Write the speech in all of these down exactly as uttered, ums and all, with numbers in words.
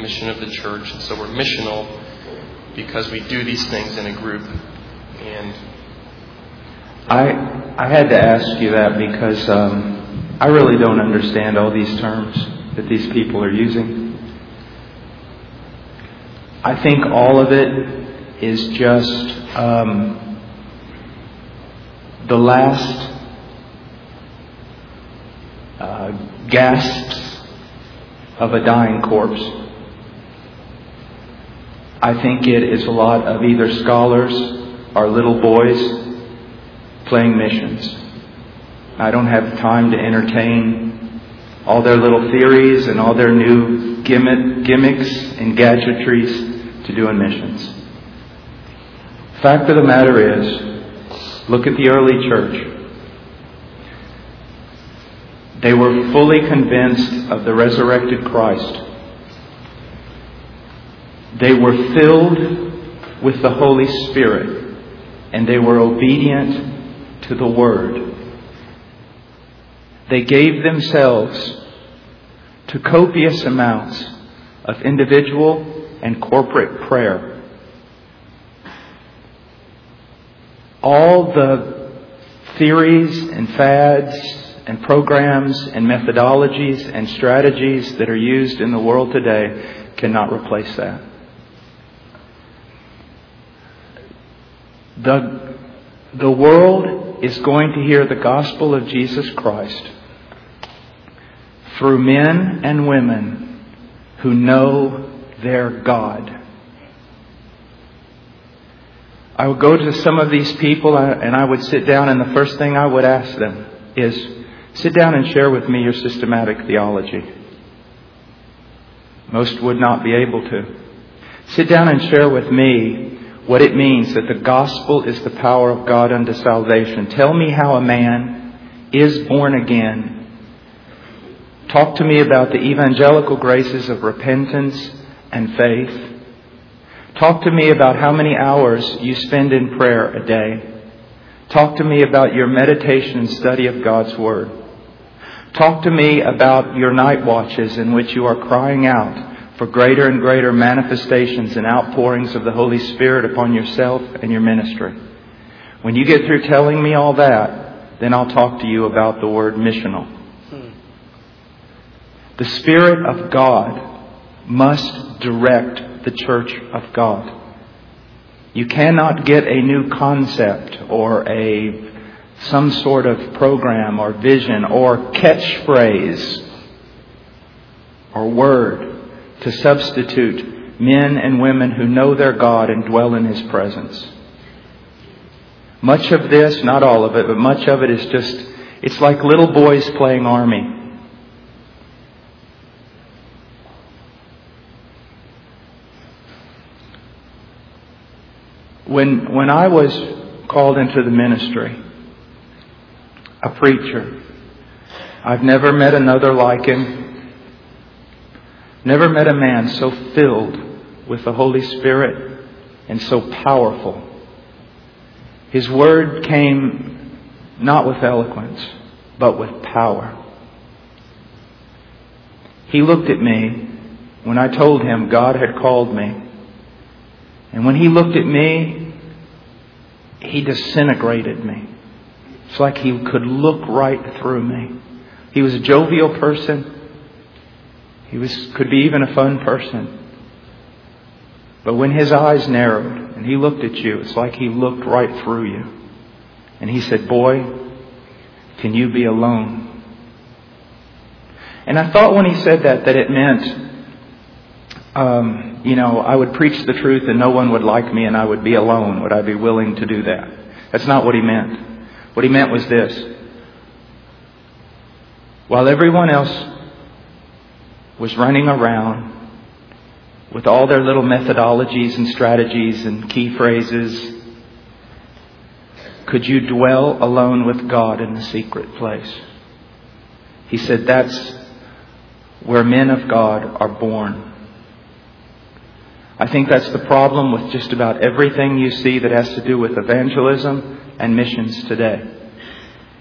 mission of the church. And so we're missional because we do these things in a group. And I I had to ask you that because um, I really don't understand all these terms that these people are using. I think all of it is just um, the last uh, gasps of a dying corpse. I think it is a lot of either scholars or little boys playing missions. I don't have time to entertain all their little theories and all their new gimmick, gimmicks and gadgetries to doing missions. Fact of the matter is, look at the early church. They were fully convinced of the resurrected Christ. They were filled with the Holy Spirit, and they were obedient to the Word. They gave themselves to copious amounts of individual and corporate prayer. All the theories and fads and programs and methodologies and strategies that are used in the world today cannot replace that. The, the world is going to hear the gospel of Jesus Christ through men and women who know their God. I would go to some of these people and I would sit down, and the first thing I would ask them is, sit down and share with me your systematic theology. Most would not be able to. Sit down and share with me what it means that the gospel is the power of God unto salvation. Tell me how a man is born again. Talk to me about the evangelical graces of repentance and faith. Talk to me about how many hours you spend in prayer a day. Talk to me about your meditation and study of God's Word. Talk to me about your night watches in which you are crying out for greater and greater manifestations and outpourings of the Holy Spirit upon yourself and your ministry. When you get through telling me all that, then I'll talk to you about the word missional. The Spirit of God must direct the church of God. You cannot get a new concept or a some sort of program or vision or catchphrase or word to substitute men and women who know their God and dwell in His presence. Much of this, not all of it, but much of it is just, it's like little boys playing army. When, when I was called into the ministry, a preacher, I've never met another like him. Never met a man so filled with the Holy Spirit and so powerful. His word came not with eloquence, but with power. He looked at me when I told him God had called me. And when he looked at me, he disintegrated me. It's like he could look right through me. He was a jovial person. He was could be even a fun person. But when his eyes narrowed and he looked at you, it's like he looked right through you. And he said, "Boy, can you be alone?" And I thought when he said that, that it meant, um, you know, I would preach the truth and no one would like me and I would be alone. Would I be willing to do that? That's not what he meant. What he meant was this. While everyone else was running around with all their little methodologies and strategies and key phrases, could you dwell alone with God in the secret place? He said that's where men of God are born. I think that's the problem with just about everything you see that has to do with evangelism and missions today.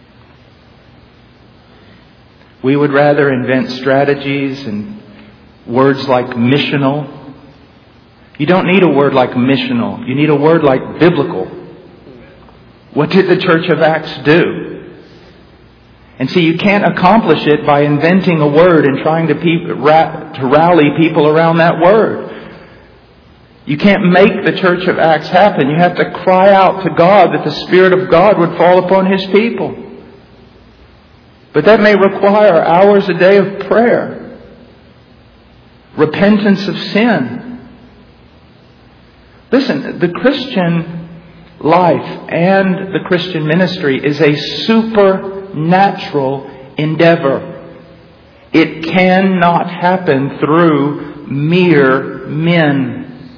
We would rather invent strategies and words like missional. You don't need a word like missional. You need a word like biblical. What did the Church of Acts do? And see, you can't accomplish it by inventing a word and trying to, pe- ra- to rally people around that word. You can't make the Church of Acts happen. You have to cry out to God that the Spirit of God would fall upon His people. But that may require hours a day of prayer, repentance of sin. Listen, the Christian life and the Christian ministry is a supernatural endeavor. It cannot happen through mere men.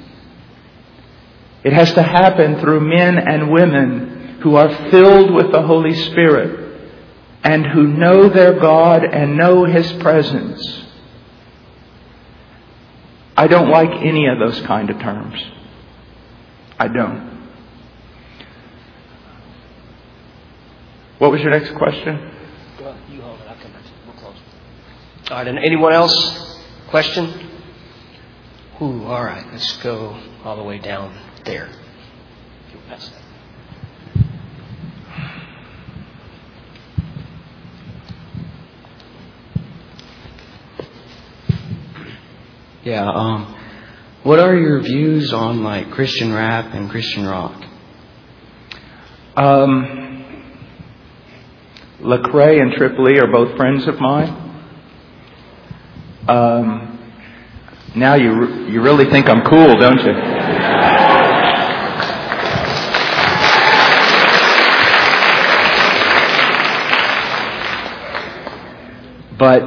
It has to happen through men and women who are filled with the Holy Spirit and who know their God and know His presence. I don't like any of those kind of terms. I don't. What was your next question? Well, you hold it. I'll come back to it. We'll close. All right. And anyone else? Question? Ooh, all right. Let's go all the way down there. You'll pass that. Yeah, um, what are your views on like Christian rap and Christian rock? Um, Lecrae and Tripoli are both friends of mine. Um, now you re- you really think I'm cool, don't you? But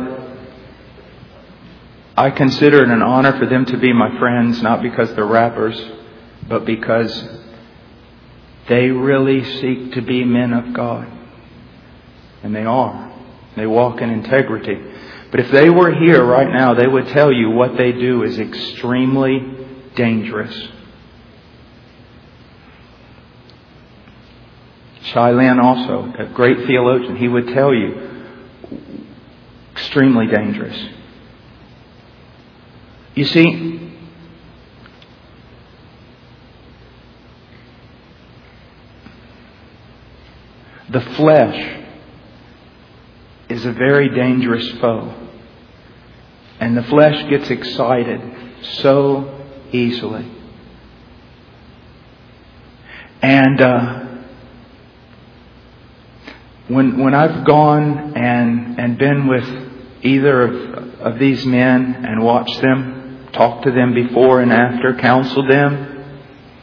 I consider it an honor for them to be my friends, not because they're rappers, but because they really seek to be men of God. And they are. They walk in integrity. But if they were here right now, they would tell you what they do is extremely dangerous. Shai Linne also, a great theologian, he would tell you extremely dangerous. You see, the flesh is a very dangerous foe. And the flesh gets excited so easily. And uh, when when I've gone and, and been with either of, of these men and watched them, talked to them before and after, counseled them,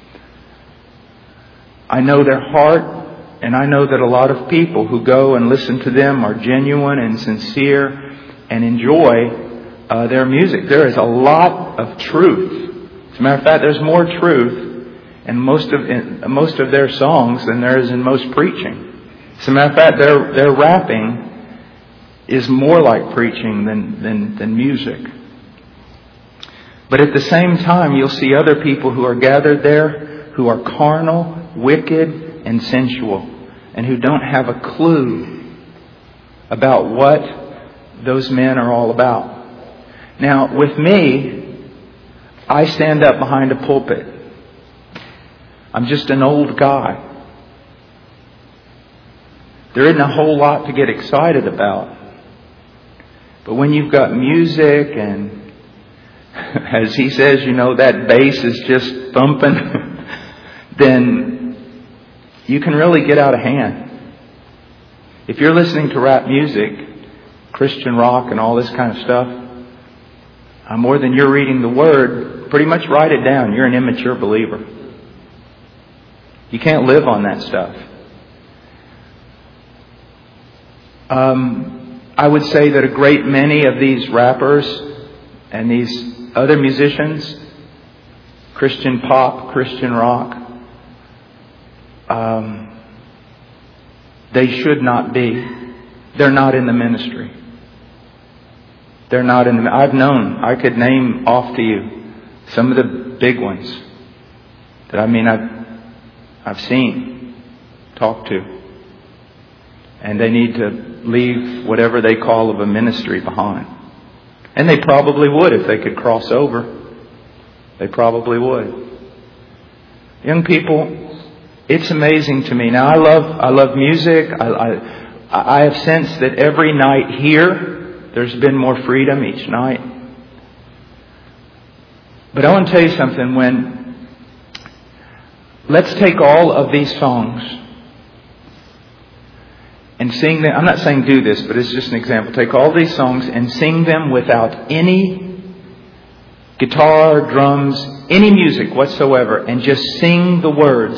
I know their heart. And I know that a lot of people who go and listen to them are genuine and sincere and enjoy uh, their music. There is a lot of truth. As a matter of fact, there's more truth in most of in most of their songs than there is in most preaching. As a matter of fact, their their rapping is more like preaching than than, than music. But at the same time, you'll see other people who are gathered there who are carnal, wicked, and sensual, and who don't have a clue about what those men are all about. Now, with me, I stand up behind a pulpit. I'm just an old guy. There isn't a whole lot to get excited about. But when you've got music and, as he says, you know, that bass is just thumping, then you can really get out of hand. If you're listening to rap music, Christian rock and all this kind of stuff, uh, more than you're reading the Word, pretty much write it down. You're an immature believer. You can't live on that stuff. Um, I would say that a great many of these rappers and these other musicians, Christian pop, Christian rock, Um, they should not be. They're not in the ministry. They're not in the... I've known, I could name off to you some of the big ones that I mean I've, I've seen, talked to. And they need to leave whatever they call of a ministry behind. And they probably would if they could cross over. They probably would. Young people, it's amazing to me. Now, I love I love music. I, I, I have sensed that every night here, there's been more freedom each night. But I want to tell you something. When let's take all of these songs and sing them. I'm not saying do this, but it's just an example. Take all these songs and sing them without any guitar, drums, any music whatsoever, and just sing the words.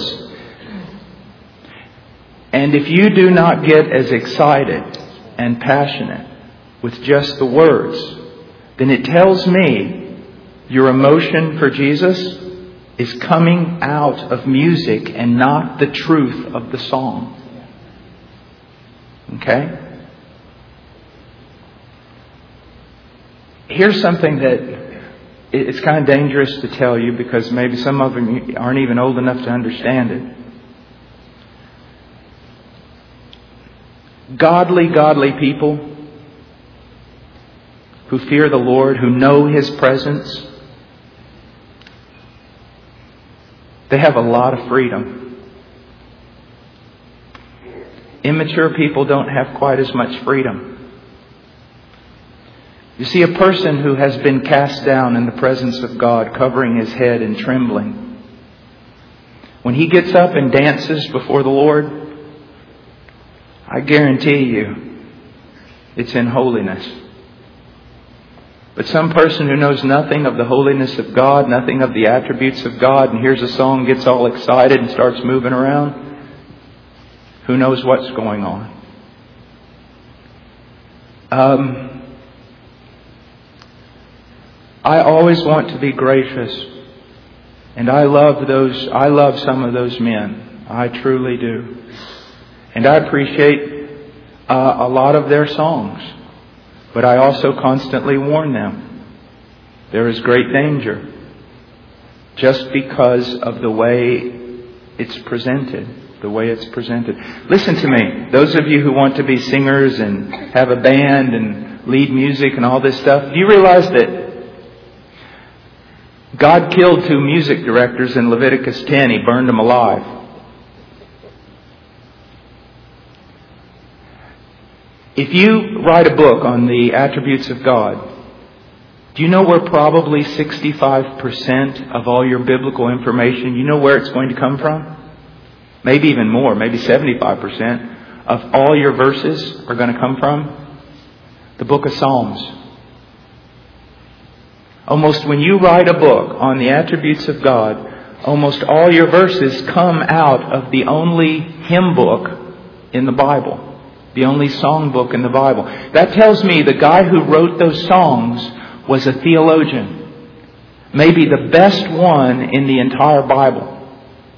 And if you do not get as excited and passionate with just the words, then it tells me your emotion for Jesus is coming out of music and not the truth of the song. Okay? Here's something that it's kind of dangerous to tell you because maybe some of them aren't even old enough to understand it. Godly, godly people who fear the Lord, who know His presence, they have a lot of freedom. Immature people don't have quite as much freedom. You see, a person who has been cast down in the presence of God, covering his head and trembling, when he gets up and dances before the Lord, I guarantee you, it's in holiness. But some person who knows nothing of the holiness of God, nothing of the attributes of God, and hears a song, gets all excited and starts moving around, who knows what's going on? Um... I always want to be gracious. And I love those, I love some of those men. I truly do. And I appreciate uh, a lot of their songs. But I also constantly warn them. There is great danger. Just because of the way it's presented. The way it's presented. Listen to me. Those of you who want to be singers and have a band and lead music and all this stuff. Do you realize that God killed two music directors in Leviticus ten. He burned them alive. If you write a book on the attributes of God, do you know where probably sixty-five percent of all your biblical information, you know where it's going to come from? Maybe even more, maybe seventy-five percent of all your verses are going to come from the book of Psalms. Almost when you write a book on the attributes of God, almost all your verses come out of the only hymn book in the Bible. The only song book in the Bible. That tells me the guy who wrote those songs was a theologian. Maybe the best one in the entire Bible.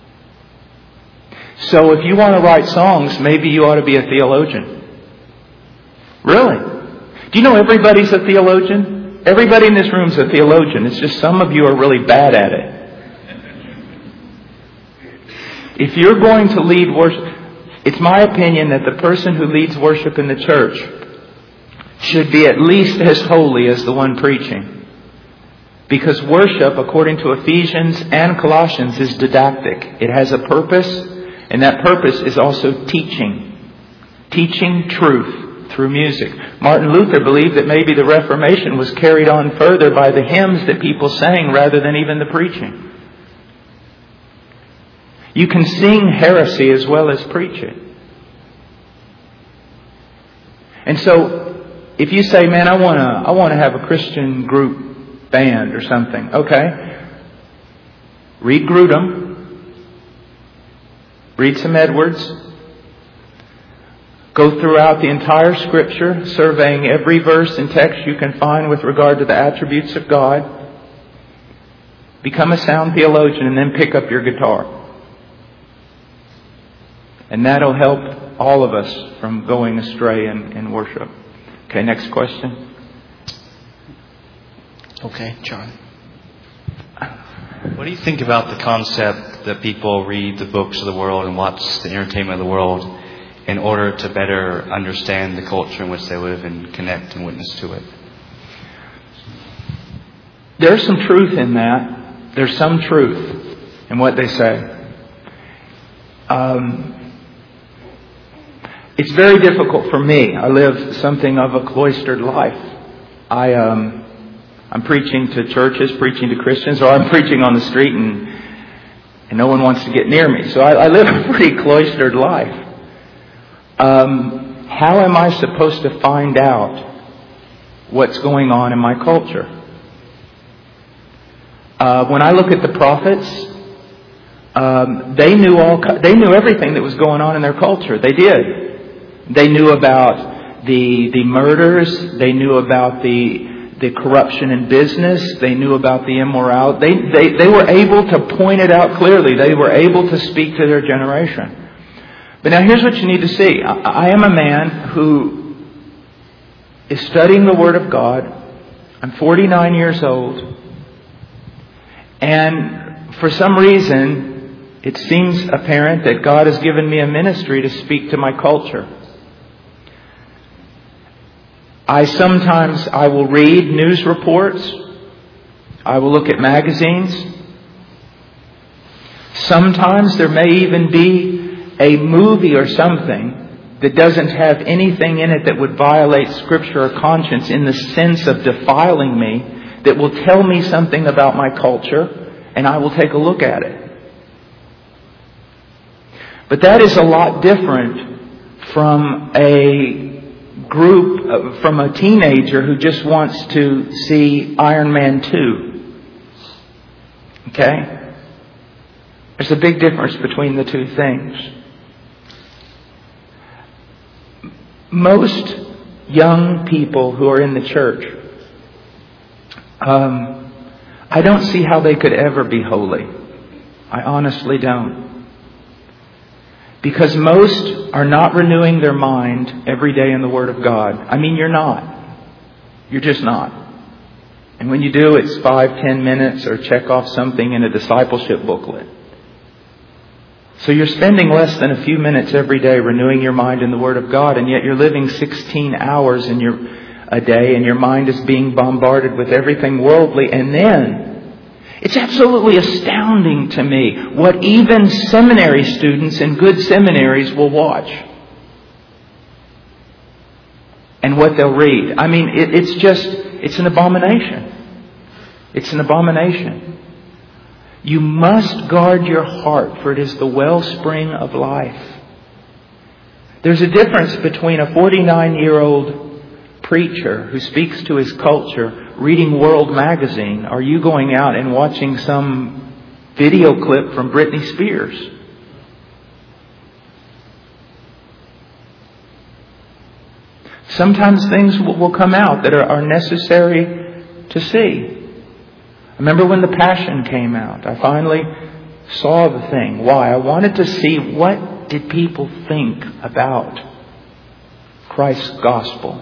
So if you want to write songs, maybe you ought to be a theologian. Really? Do you know everybody's a theologian? Everybody in this room is a theologian. It's just some of you are really bad at it. If you're going to lead worship, it's my opinion that the person who leads worship in the church should be at least as holy as the one preaching. Because worship, according to Ephesians and Colossians, is didactic. It has a purpose, and that purpose is also teaching. Teaching truth through music. Martin Luther believed that maybe the Reformation was carried on further by the hymns that people sang rather than even the preaching. You can sing heresy as well as preach it. And so, if you say, man, I want to I want to have a Christian group band or something. Okay. Read Grudem. Read some Edwards. Go throughout the entire Scripture, surveying every verse and text you can find with regard to the attributes of God. Become a sound theologian and then pick up your guitar. And that'll help all of us from going astray in, in worship. Okay, next question. Okay, John. What do you think about the concept that people read the books of the world and watch the entertainment of the world in order to better understand the culture in which they live and connect and witness to it? There's some truth in that. There's some truth in what they say. Um, it's very difficult for me. I live something of a cloistered life. I, um, I'm preaching to churches, preaching to Christians, or I'm preaching on the street and, and no one wants to get near me. So I, I live a pretty cloistered life. Um, how am I supposed to find out what's going on in my culture? Uh, when I look at the prophets, um, they knew all. They knew everything that was going on in their culture. They did. They knew about the the murders. They knew about the the corruption in business. They knew about the immorality. They they they were able to point it out clearly. They were able to speak to their generation. But now here's what you need to see. I, I am a man who is studying the Word of God. I'm forty-nine years old. And for some reason, it seems apparent that God has given me a ministry to speak to my culture. I sometimes, I will read news reports. I will look at magazines. Sometimes there may even be a movie or something that doesn't have anything in it that would violate Scripture or conscience in the sense of defiling me, that will tell me something about my culture, and I will take a look at it. But that is a lot different from a group, from a teenager who just wants to see Iron Man two. Okay? There's a big difference between the two things. Most young people who are in the church, Um, I don't see how they could ever be holy. I honestly don't. Because most are not renewing their mind every day in the Word of God. I mean, you're not. You're just not. And when you do, it's five, ten minutes or check off something in a discipleship booklet. So you're spending less than a few minutes every day renewing your mind in the Word of God, and yet you're living sixteen hours in your a day, and your mind is being bombarded with everything worldly. And then it's absolutely astounding to me what even seminary students in good seminaries will watch and what they'll read. I mean, it, it's just, it's an abomination. It's an abomination. You must guard your heart, for it is the wellspring of life. There's a difference between a forty-nine-year-old preacher who speaks to his culture reading World Magazine. Are you going out and watching some video clip from Britney Spears? Sometimes things will, will come out that are, are necessary to see. I remember when The Passion came out. I finally saw the thing. Why? I wanted to see, what did people think about Christ's gospel.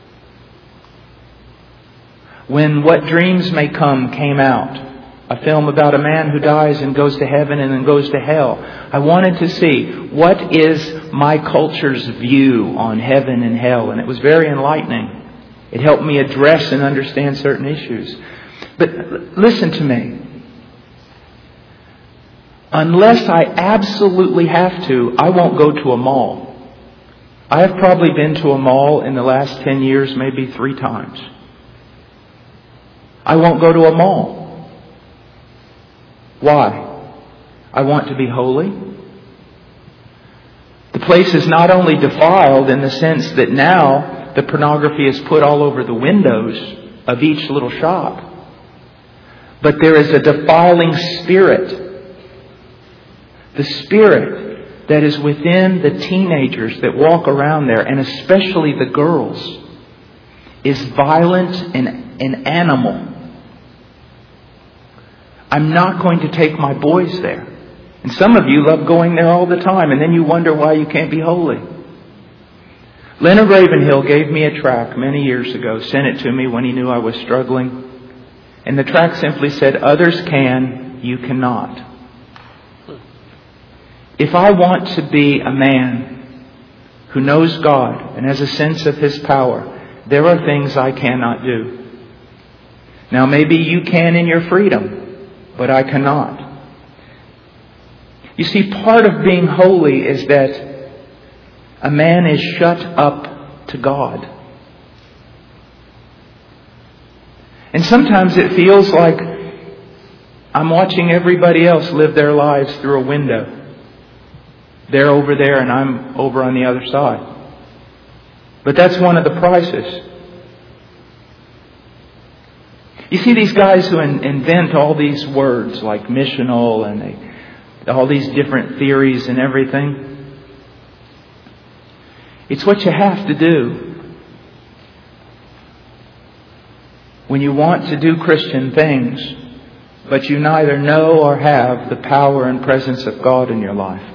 When What Dreams May Come came out, a film about a man who dies and goes to heaven and then goes to hell, I wanted to see, what is my culture's view on heaven and hell? And it was very enlightening. It helped me address and understand certain issues. But listen to me. Unless I absolutely have to, I won't go to a mall. I have probably been to a mall in the last ten years, maybe three times. I won't go to a mall. Why? I want to be holy. The place is not only defiled in the sense that now the pornography is put all over the windows of each little shop, but there is a defiling spirit. The spirit that is within the teenagers that walk around there, and especially the girls, is violent and, and animal. I'm not going to take my boys there. And some of you love going there all the time, and then you wonder why you can't be holy. Leonard Ravenhill gave me a tract many years ago, sent it to me when he knew I was struggling. And the tract simply said, others can, you cannot. If I want to be a man who knows God and has a sense of His power, there are things I cannot do. Now maybe you can in your freedom, but I cannot. You see, part of being holy is that a man is shut up to God. And sometimes it feels like I'm watching everybody else live their lives through a window. They're over there and I'm over on the other side. But that's one of the prices. You see these guys who in, invent all these words like missional and they, all these different theories and everything. It's what you have to do when you want to do Christian things, but you neither know or have the power and presence of God in your life.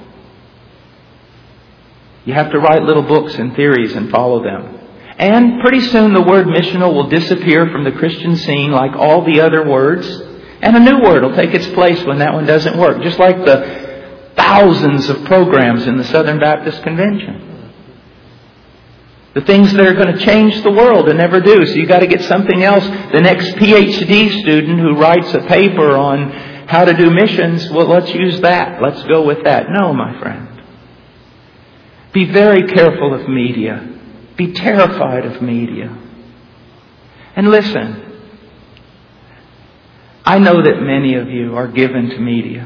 You have to write little books and theories and follow them. And pretty soon the word missional will disappear from the Christian scene like all the other words. And a new word will take its place when that one doesn't work. Just like the thousands of programs in the Southern Baptist Convention. The things that are going to change the world and never do. So you've got to get something else. The next P H D student who writes a paper on how to do missions, well, let's use that. Let's go with that. No, my friend. Be very careful of media. Be terrified of media. And listen, I know that many of you are given to media.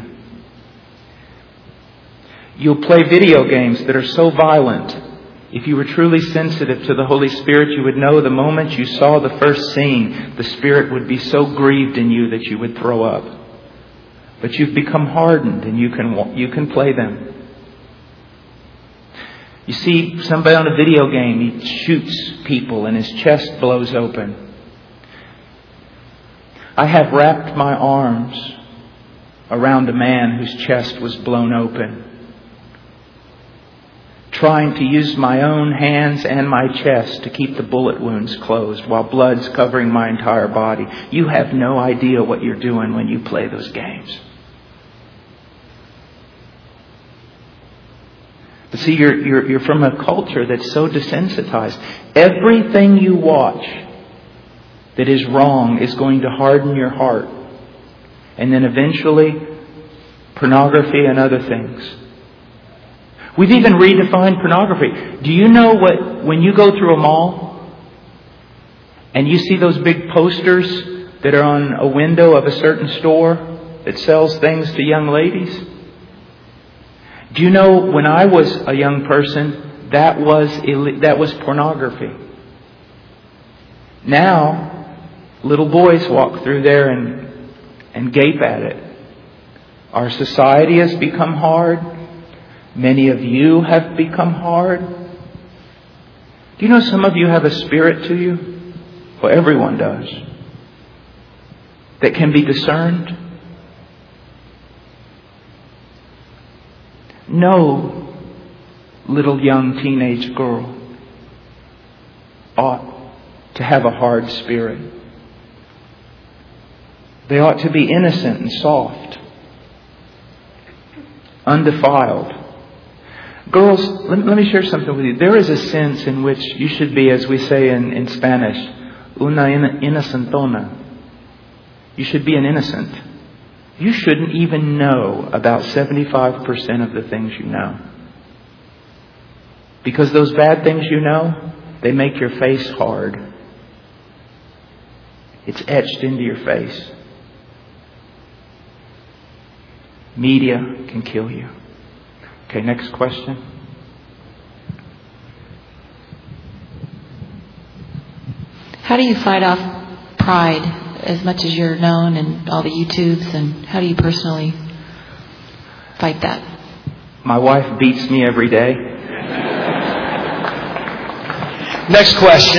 You'll play video games that are so violent. If you were truly sensitive to the Holy Spirit, you would know the moment you saw the first scene, the Spirit would be so grieved in you that you would throw up. But you've become hardened and you can you can play them. You see somebody on a video game, he shoots people and his chest blows open. I have wrapped my arms around a man whose chest was blown open, trying to use my own hands and my chest to keep the bullet wounds closed while blood's covering my entire body. You have no idea what you're doing when you play those games. But see, you're, you're, you're from a culture that's so desensitized. Everything you watch that is wrong is going to harden your heart. And then eventually, pornography and other things. We've even redefined pornography. Do you know what, when you go through a mall and you see those big posters that are on a window of a certain store that sells things to young ladies? Do you know when I was a young person, that was that was pornography. Now, little boys walk through there and, and gape at it. Our society has become hard. Many of you have become hard. Do you know some of you have a spirit to you? Well, everyone does. That can be discerned. No little young teenage girl ought to have a hard spirit. They ought to be innocent and soft, undefiled. Girls, let, let me share something with you. There is a sense in which you should be, as we say in, in Spanish, una innocentona. You should be an innocent. You shouldn't even know about seventy-five percent of the things you know. Because those bad things you know, they make your face hard. It's etched into your face. Media can kill you. Okay, next question. How do you fight off pride as much as you're known and all the YouTubes, and how do you personally fight that? My wife beats me every day. Next question.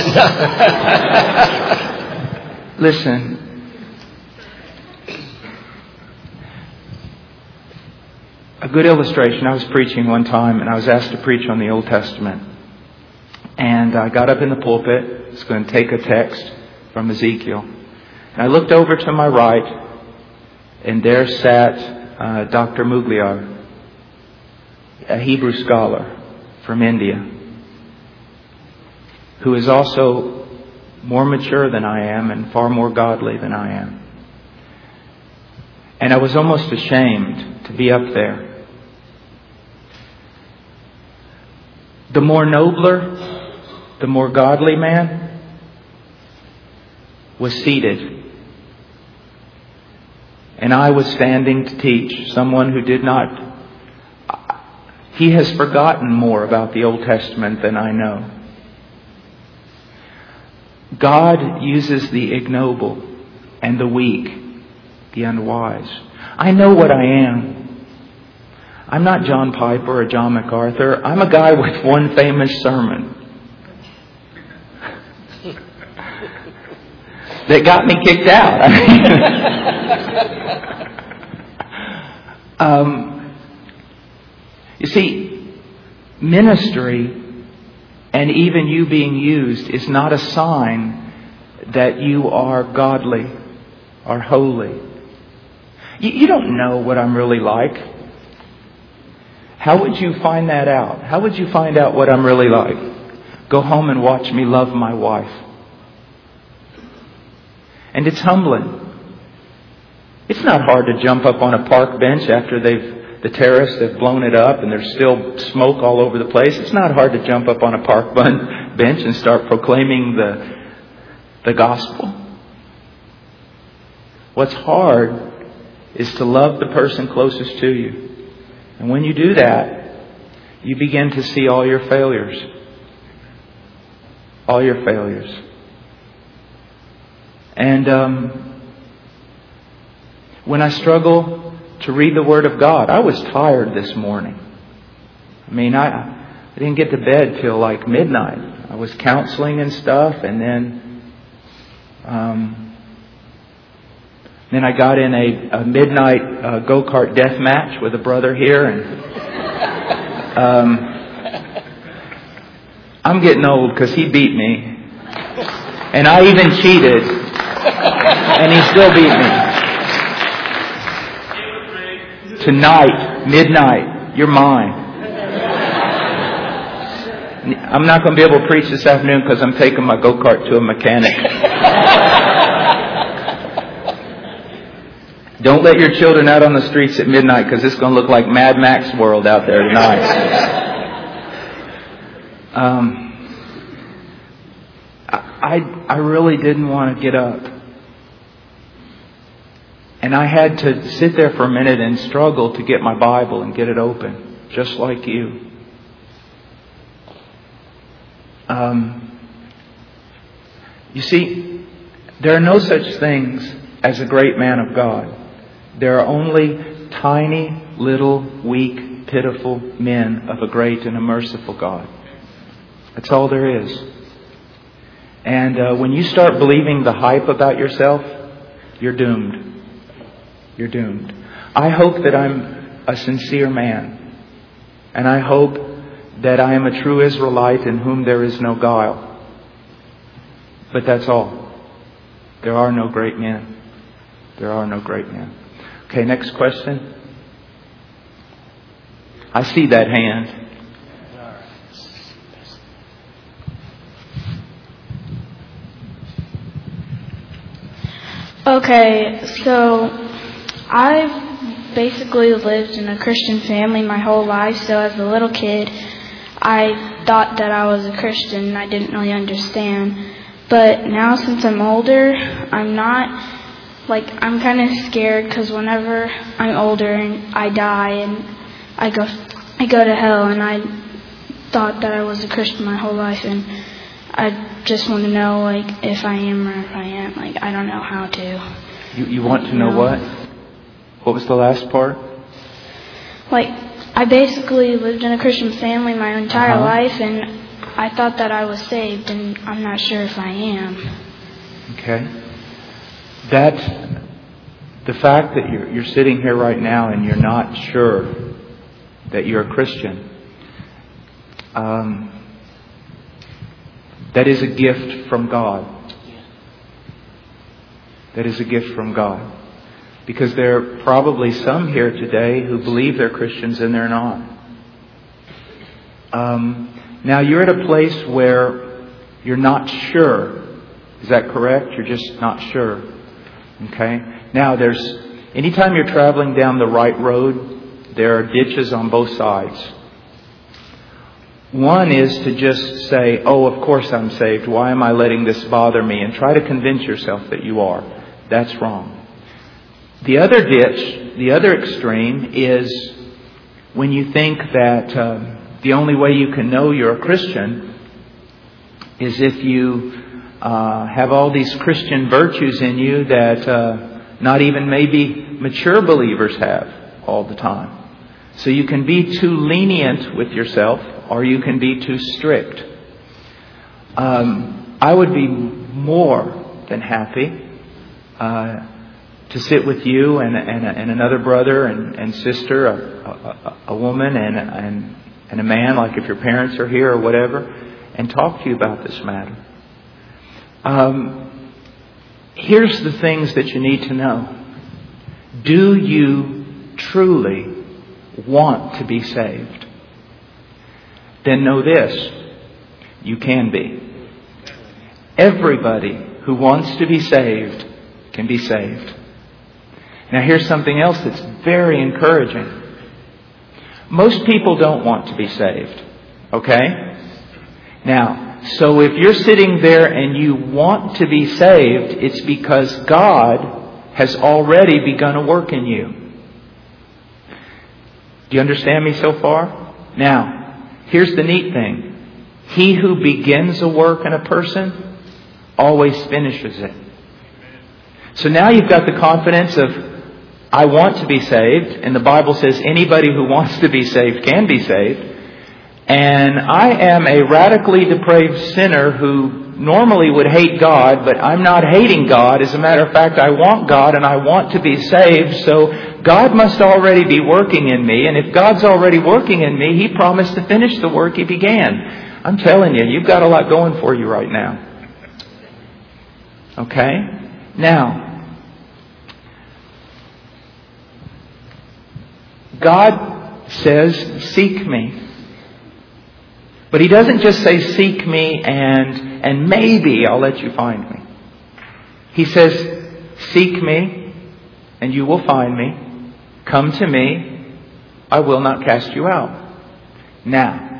Listen, a good illustration. I was preaching one time and I was asked to preach on the Old Testament. And I got up in the pulpit. I was going to take a text from Ezekiel. And I looked over to my right, and there sat uh, Doctor Mugliar, a Hebrew scholar from India, who is also more mature than I am and far more godly than I am. And I was almost ashamed to be up there. The more nobler, the more godly man was seated. And I was standing to teach someone who did not. He has forgotten more about the Old Testament than I know. God uses the ignoble and the weak, the unwise. I know what I am. I'm not John Piper or John MacArthur. I'm a guy with one famous sermon that got me kicked out. um, you see, ministry and even you being used is not a sign that you are godly or holy. You, you don't know what I'm really like. How would you find that out? How would you find out what I'm really like? Go home and watch me love my wife. And it's humbling. It's not hard to jump up on a park bench after they've the terrorists have blown it up and there's still smoke all over the place. It's not hard to jump up on a park bench and start proclaiming the, the gospel. What's hard is to love the person closest to you. And when you do that, you begin to see all your failures. All your failures. And um, when I struggle to read the Word of God, I was tired this morning. I mean, I, I didn't get to bed till like midnight. I was counseling and stuff, and then um, then I got in a, a midnight uh, go-kart death match with a brother here, and um, I'm getting old because he beat me, and I even cheated, and he still beat me. Tonight, midnight, you're mine. I'm not going to be able to preach this afternoon because I'm taking my go-kart to a mechanic. Don't let your children out on the streets at midnight because it's going to look like Mad Max world out there tonight. um, I, I really didn't want to get up. And I had to sit there for a minute and struggle to get my Bible and get it open, just like you. Um, you see, there are no such things as a great man of God. There are only tiny, little, weak, pitiful men of a great and a merciful God. That's all there is. And uh, when you start believing the hype about yourself, you're doomed. You're doomed. I hope that I'm a sincere man. And I hope that I am a true Israelite in whom there is no guile. But that's all. There are no great men. There are no great men. Okay, next question. I see that hand. Okay, so I've basically lived in a Christian family my whole life, so as a little kid, I thought that I was a Christian and I didn't really understand. But now since I'm older, I'm not, like, I'm kind of scared because whenever I'm older and I die and I go, I go to hell, and I thought that I was a Christian my whole life, and I just want to know, like, if I am or if I am. Like, I don't know how to. You, you want to know what? What was the last part? Like, I basically lived in a Christian family my entire uh-huh. life, and I thought that I was saved, and I'm not sure if I am. Okay. That, the fact that you're, you're sitting here right now and you're not sure that you're a Christian, um, that is a gift from God. That is a gift from God. Because there are probably some here today who believe they're Christians and they're not. Um, now you're at a place where you're not sure Is that correct? You're just not sure. Okay? Now, there's anytime you're traveling down the right road, there are ditches on both sides. One is to just say, oh, of course I'm saved. Why am I letting this bother me? And try to convince yourself that you are. That's wrong. The other ditch, the other extreme, is when you think that uh, the only way you can know you're a Christian is if you uh, have all these Christian virtues in you that uh, not even maybe mature believers have all the time. So you can be too lenient with yourself, or you can be too strict. Um, I would be more than happy uh, to sit with you and, and, and another brother and, and sister, a, a, a woman and, and, and a man, like if your parents are here or whatever, and talk to you about this matter. Um, here's the things that you need to know. Do you truly want to be saved? Then know this, you can be. Everybody who wants to be saved can be saved. Now here's something else that's very encouraging. Most people don't want to be saved. Okay? Now, so if you're sitting there and you want to be saved, it's because God has already begun a work in you. Do you understand me so far? Now, here's the neat thing. He who begins a work in a person always finishes it. So now you've got the confidence of, I want to be saved. And the Bible says anybody who wants to be saved can be saved. And I am a radically depraved sinner who normally would hate God, but I'm not hating God. As a matter of fact, I want God and I want to be saved. So God must already be working in me. And if God's already working in me, He promised to finish the work He began. I'm telling you, you've got a lot going for you right now. Okay? Now, God says, seek me. But He doesn't just say, seek me and, and maybe I'll let you find me. He says, seek me and you will find me. Come to me, I will not cast you out. Now,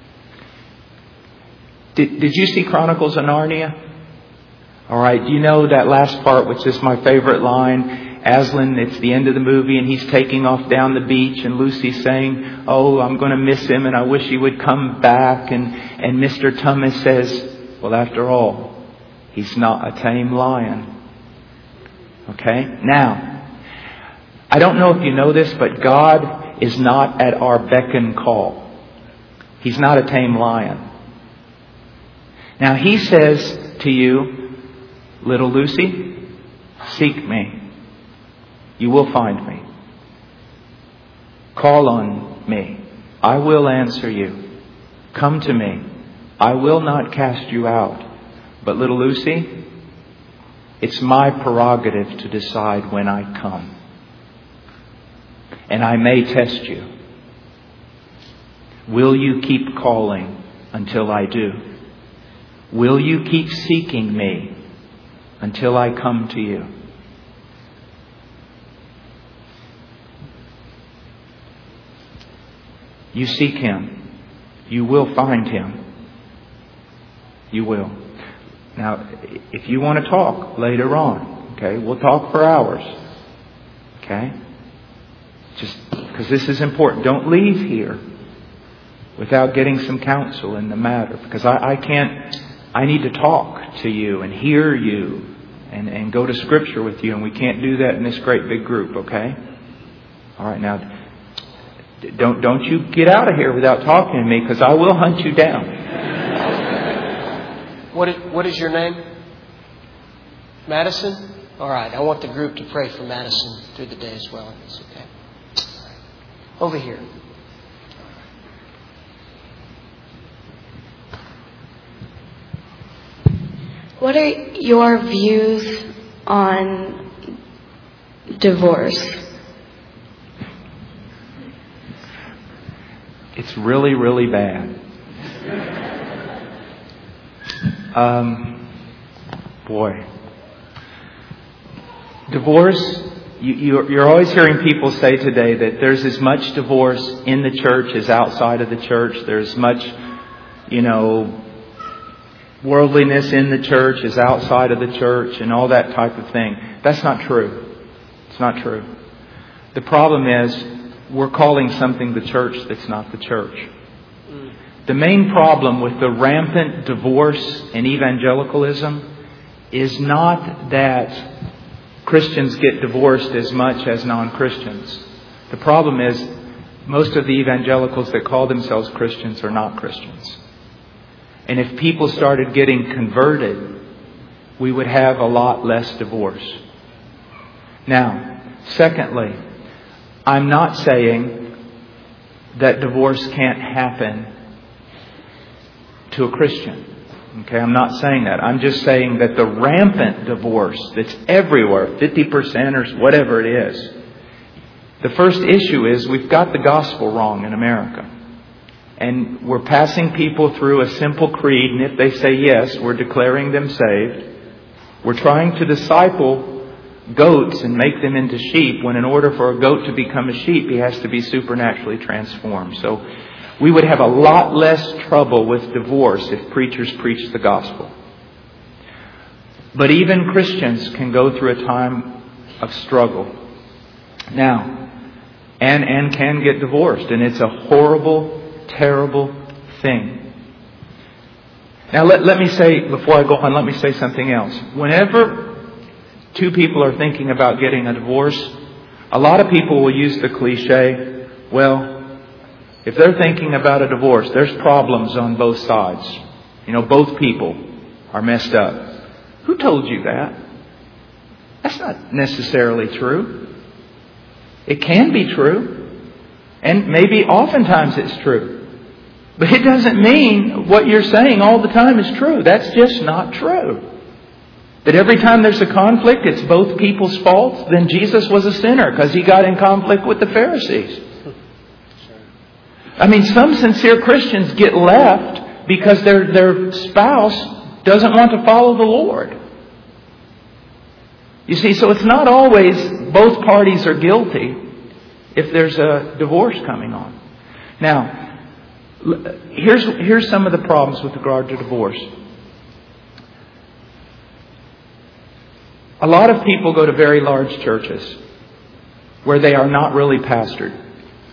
did, did you see Chronicles of Narnia? All right, do you know that last part, which is my favorite line? Aslan, it's the end of the movie, and he's taking off down the beach, and Lucy's saying, oh, I'm going to miss him, and I wish he would come back. And, and Mister Thomas says, well, after all, he's not a tame lion. Okay? Now, I don't know if you know this, but God is not at our beck and call. He's not a tame lion. Now, He says to you, little Lucy, seek me. You will find me. Call on me. I will answer you. Come to me. I will not cast you out. But little Lucy, it's my prerogative to decide when I come. And I may test you. Will you keep calling until I do? Will you keep seeking me until I come to you? You seek Him. You will find Him. You will. Now, if you want to talk later on, okay, we'll talk for hours. Okay? Just because this is important. Don't leave here without getting some counsel in the matter. Because I, I can't, I need to talk to you and hear you and, and go to Scripture with you. And we can't do that in this great big group, okay? All right, now, Don't don't you get out of here without talking to me, because I will hunt you down. What is, what is your name? Madison? All right. I want the group to pray for Madison through the day as well. It's okay. All right. Over here. What are your views on divorce? It's really, really bad. Um, Boy. Divorce, you, you, you're always hearing people say today that there's as much divorce in the church as outside of the church. There's much, you know, worldliness in the church as outside of the church and all that type of thing. That's not true. It's not true. The problem is we're calling something the church that's not the church. The main problem with the rampant divorce and evangelicalism is not that Christians get divorced as much as non-Christians. The problem is most of the evangelicals that call themselves Christians are not Christians. And if people started getting converted, we would have a lot less divorce. Now, secondly, I'm not saying that divorce can't happen to a Christian. Okay, I'm not saying that. I'm just saying that the rampant divorce that's everywhere, fifty percent or whatever it is, the first issue is we've got the gospel wrong in America. And we're passing people through a simple creed, and if they say yes, we're declaring them saved. We're trying to disciple goats and make them into sheep, when in order for a goat to become a sheep, he has to be supernaturally transformed. So we would have a lot less trouble with divorce if preachers preached the gospel. But even Christians can go through a time of struggle. Now, and, and can get divorced. And it's a horrible, terrible thing. Now let, let me say, before I go on, let me say something else. Whenever two people are thinking about getting a divorce, a lot of people will use the cliche, well, if they're thinking about a divorce, there's problems on both sides. You know, both people are messed up. Who told you that? That's not necessarily true. It can be true. And maybe oftentimes it's true. But it doesn't mean what you're saying all the time is true. That's just not true. That every time there's a conflict, it's both people's fault. Then Jesus was a sinner because he got in conflict with the Pharisees. I mean, some sincere Christians get left because their their spouse doesn't want to follow the Lord. You see, so it's not always both parties are guilty if there's a divorce coming on. Now, here's here's some of the problems with regard to divorce. A lot of people go to very large churches where they are not really pastored.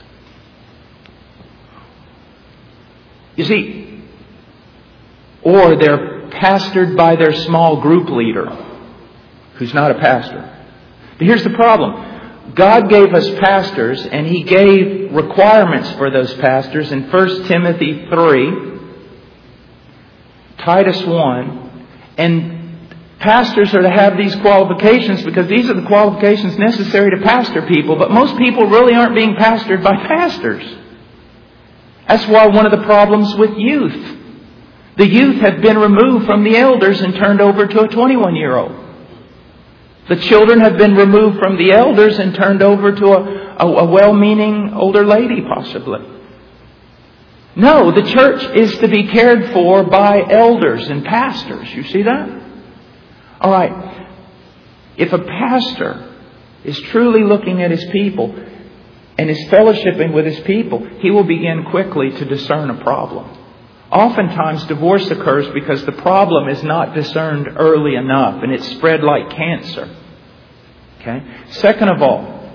You see, or they're pastored by their small group leader, who's not a pastor. But here's the problem. God gave us pastors, and He gave requirements for those pastors in First Timothy three, Titus one, and pastors are to have these qualifications because these are the qualifications necessary to pastor people, but most people really aren't being pastored by pastors. That's why one of the problems with youth. The youth have been removed from the elders and turned over to a twenty-one-year-old. The children have been removed from the elders and turned over to a, a, a well-meaning older lady, possibly. No, the church is to be cared for by elders and pastors. You see that? All right. If a pastor is truly looking at his people and is fellowshipping with his people, he will begin quickly to discern a problem. Oftentimes divorce occurs because the problem is not discerned early enough and it's spread like cancer. Okay? Second of all,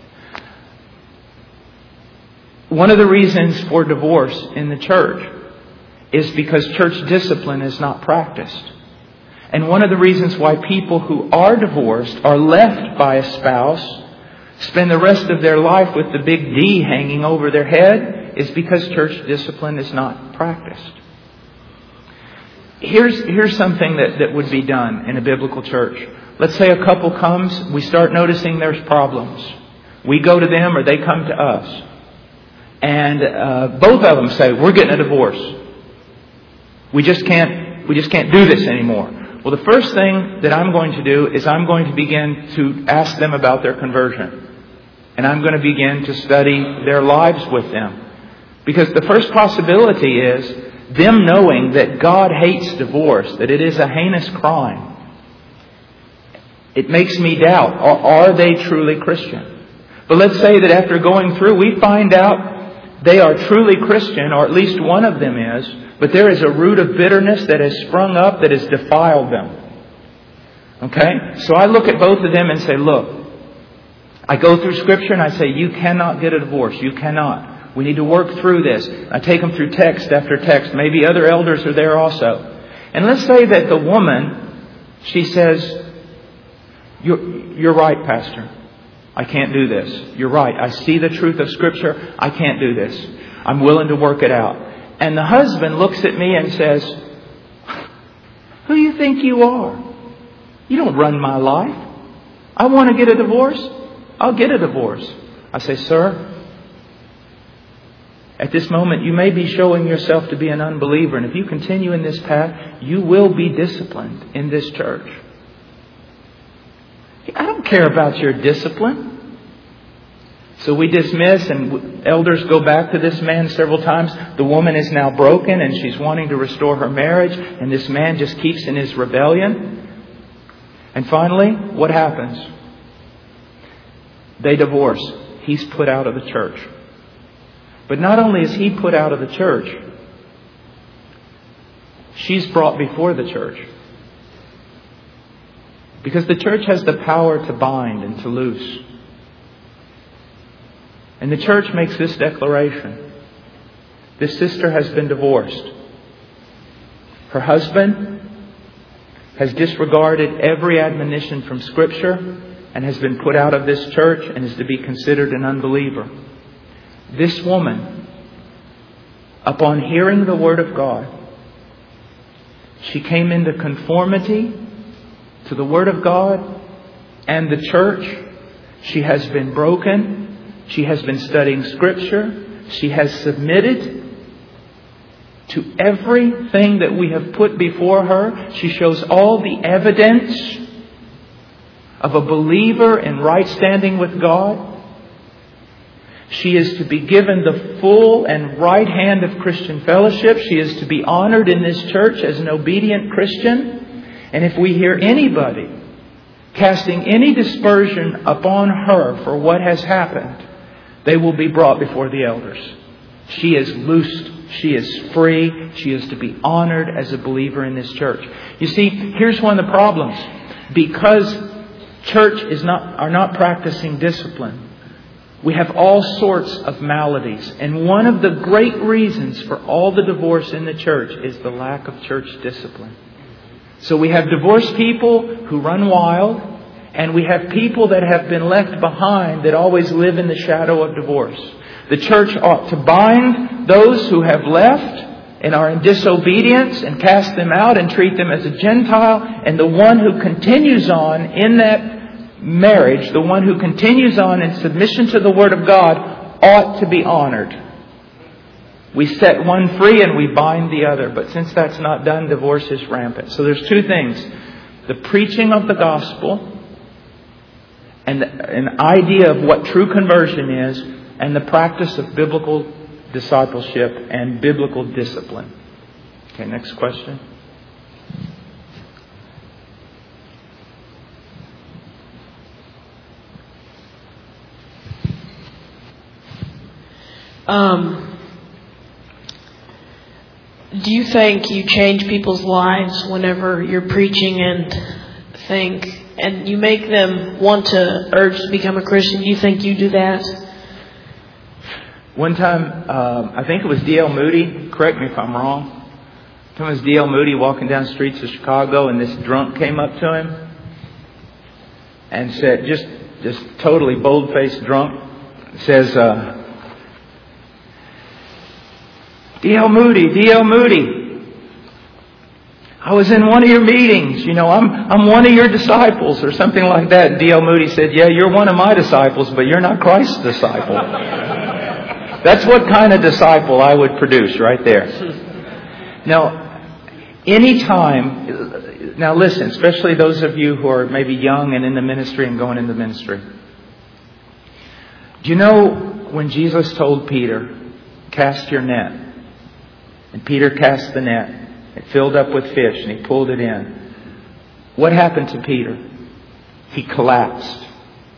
one of the reasons for divorce in the church is because church discipline is not practiced. And one of the reasons why people who are divorced are left by a spouse, spend the rest of their life with the big D hanging over their head, is because church discipline is not practiced. Here's, here's something that, that would be done in a biblical church. Let's say a couple comes, we start noticing there's problems. We go to them or they come to us. And uh, both of them say, we're getting a divorce. We just can't, we just can't do this anymore. Well, the first thing that I'm going to do is I'm going to begin to ask them about their conversion. And I'm going to begin to study their lives with them. Because the first possibility is them knowing that God hates divorce, that it is a heinous crime. it makes me doubt, are, are they truly Christian? But let's say that after going through, we find out they are truly Christian, or at least one of them is, but there is a root of bitterness that has sprung up that has defiled them. Okay? So I look at both of them and say, look, I go through Scripture and I say, you cannot get a divorce. You cannot. We need to work through this. I take them through text after text. Maybe other elders are there also. And let's say that the woman, she says, you're, you're right, Pastor. I can't do this. You're right. I see the truth of Scripture. I can't do this. I'm willing to work it out. And the husband looks at me and says, who do you think you are? You don't run my life. I want to get a divorce. I'll get a divorce. I say, sir, at this moment you may be showing yourself to be an unbeliever. And if you continue in this path, you will be disciplined in this church. I don't care about your discipline. So we dismiss, and elders go back to this man several times. The woman is now broken and she's wanting to restore her marriage. And this man just keeps in his rebellion. And finally, what happens? They divorce. He's put out of the church. But not only is he put out of the church, she's brought before the church. Because the church has the power to bind and to loose. And the church makes this declaration. This sister has been divorced. Her husband has disregarded every admonition from Scripture and has been put out of this church and is to be considered an unbeliever. This woman, upon hearing the Word of God, she came into conformity to the Word of God and the church. She has been broken. She has been studying Scripture. She has submitted to everything that we have put before her. She shows all the evidence of a believer in right standing with God. She is to be given the full and right hand of Christian fellowship. She is to be honored in this church as an obedient Christian. And if we hear anybody casting any dispersion upon her for what has happened, they will be brought before the elders. She is loosed. She is free. She is to be honored as a believer in this church. You see, here's one of the problems. Because church is not are not practicing discipline, we have all sorts of maladies. And one of the great reasons for all the divorce in the church is the lack of church discipline. So we have divorced people who run wild, and we have people that have been left behind that always live in the shadow of divorce. The church ought to bind those who have left and are in disobedience and cast them out and treat them as a Gentile. And the one who continues on in that marriage, the one who continues on in submission to the Word of God, ought to be honored. We set one free and we bind the other. But since that's not done, divorce is rampant. So there's two things. The preaching of the gospel and an idea of what true conversion is, and the practice of biblical discipleship and biblical discipline. Okay, next question. Um, do you think you change people's lives whenever you're preaching and think, and you make them want to urge to become a Christian? Do you think you do that? One time, um, I think it was D L Moody. Correct me if I'm wrong. One time it was D L Moody walking down the streets of Chicago, and this drunk came up to him and said, just just totally bold-faced drunk, says, uh, D L Moody, D L Moody, I was in one of your meetings. You know, I'm I'm one of your disciples, or something like that. And D L Moody said, yeah, you're one of my disciples, but you're not Christ's disciple. That's what kind of disciple I would produce right there. Now, anytime, now listen, especially those of you who are maybe young and in the ministry and going into ministry. Do you know when Jesus told Peter, cast your net? And Peter cast the net. It filled up with fish and he pulled it in. What happened to Peter? he collapsed.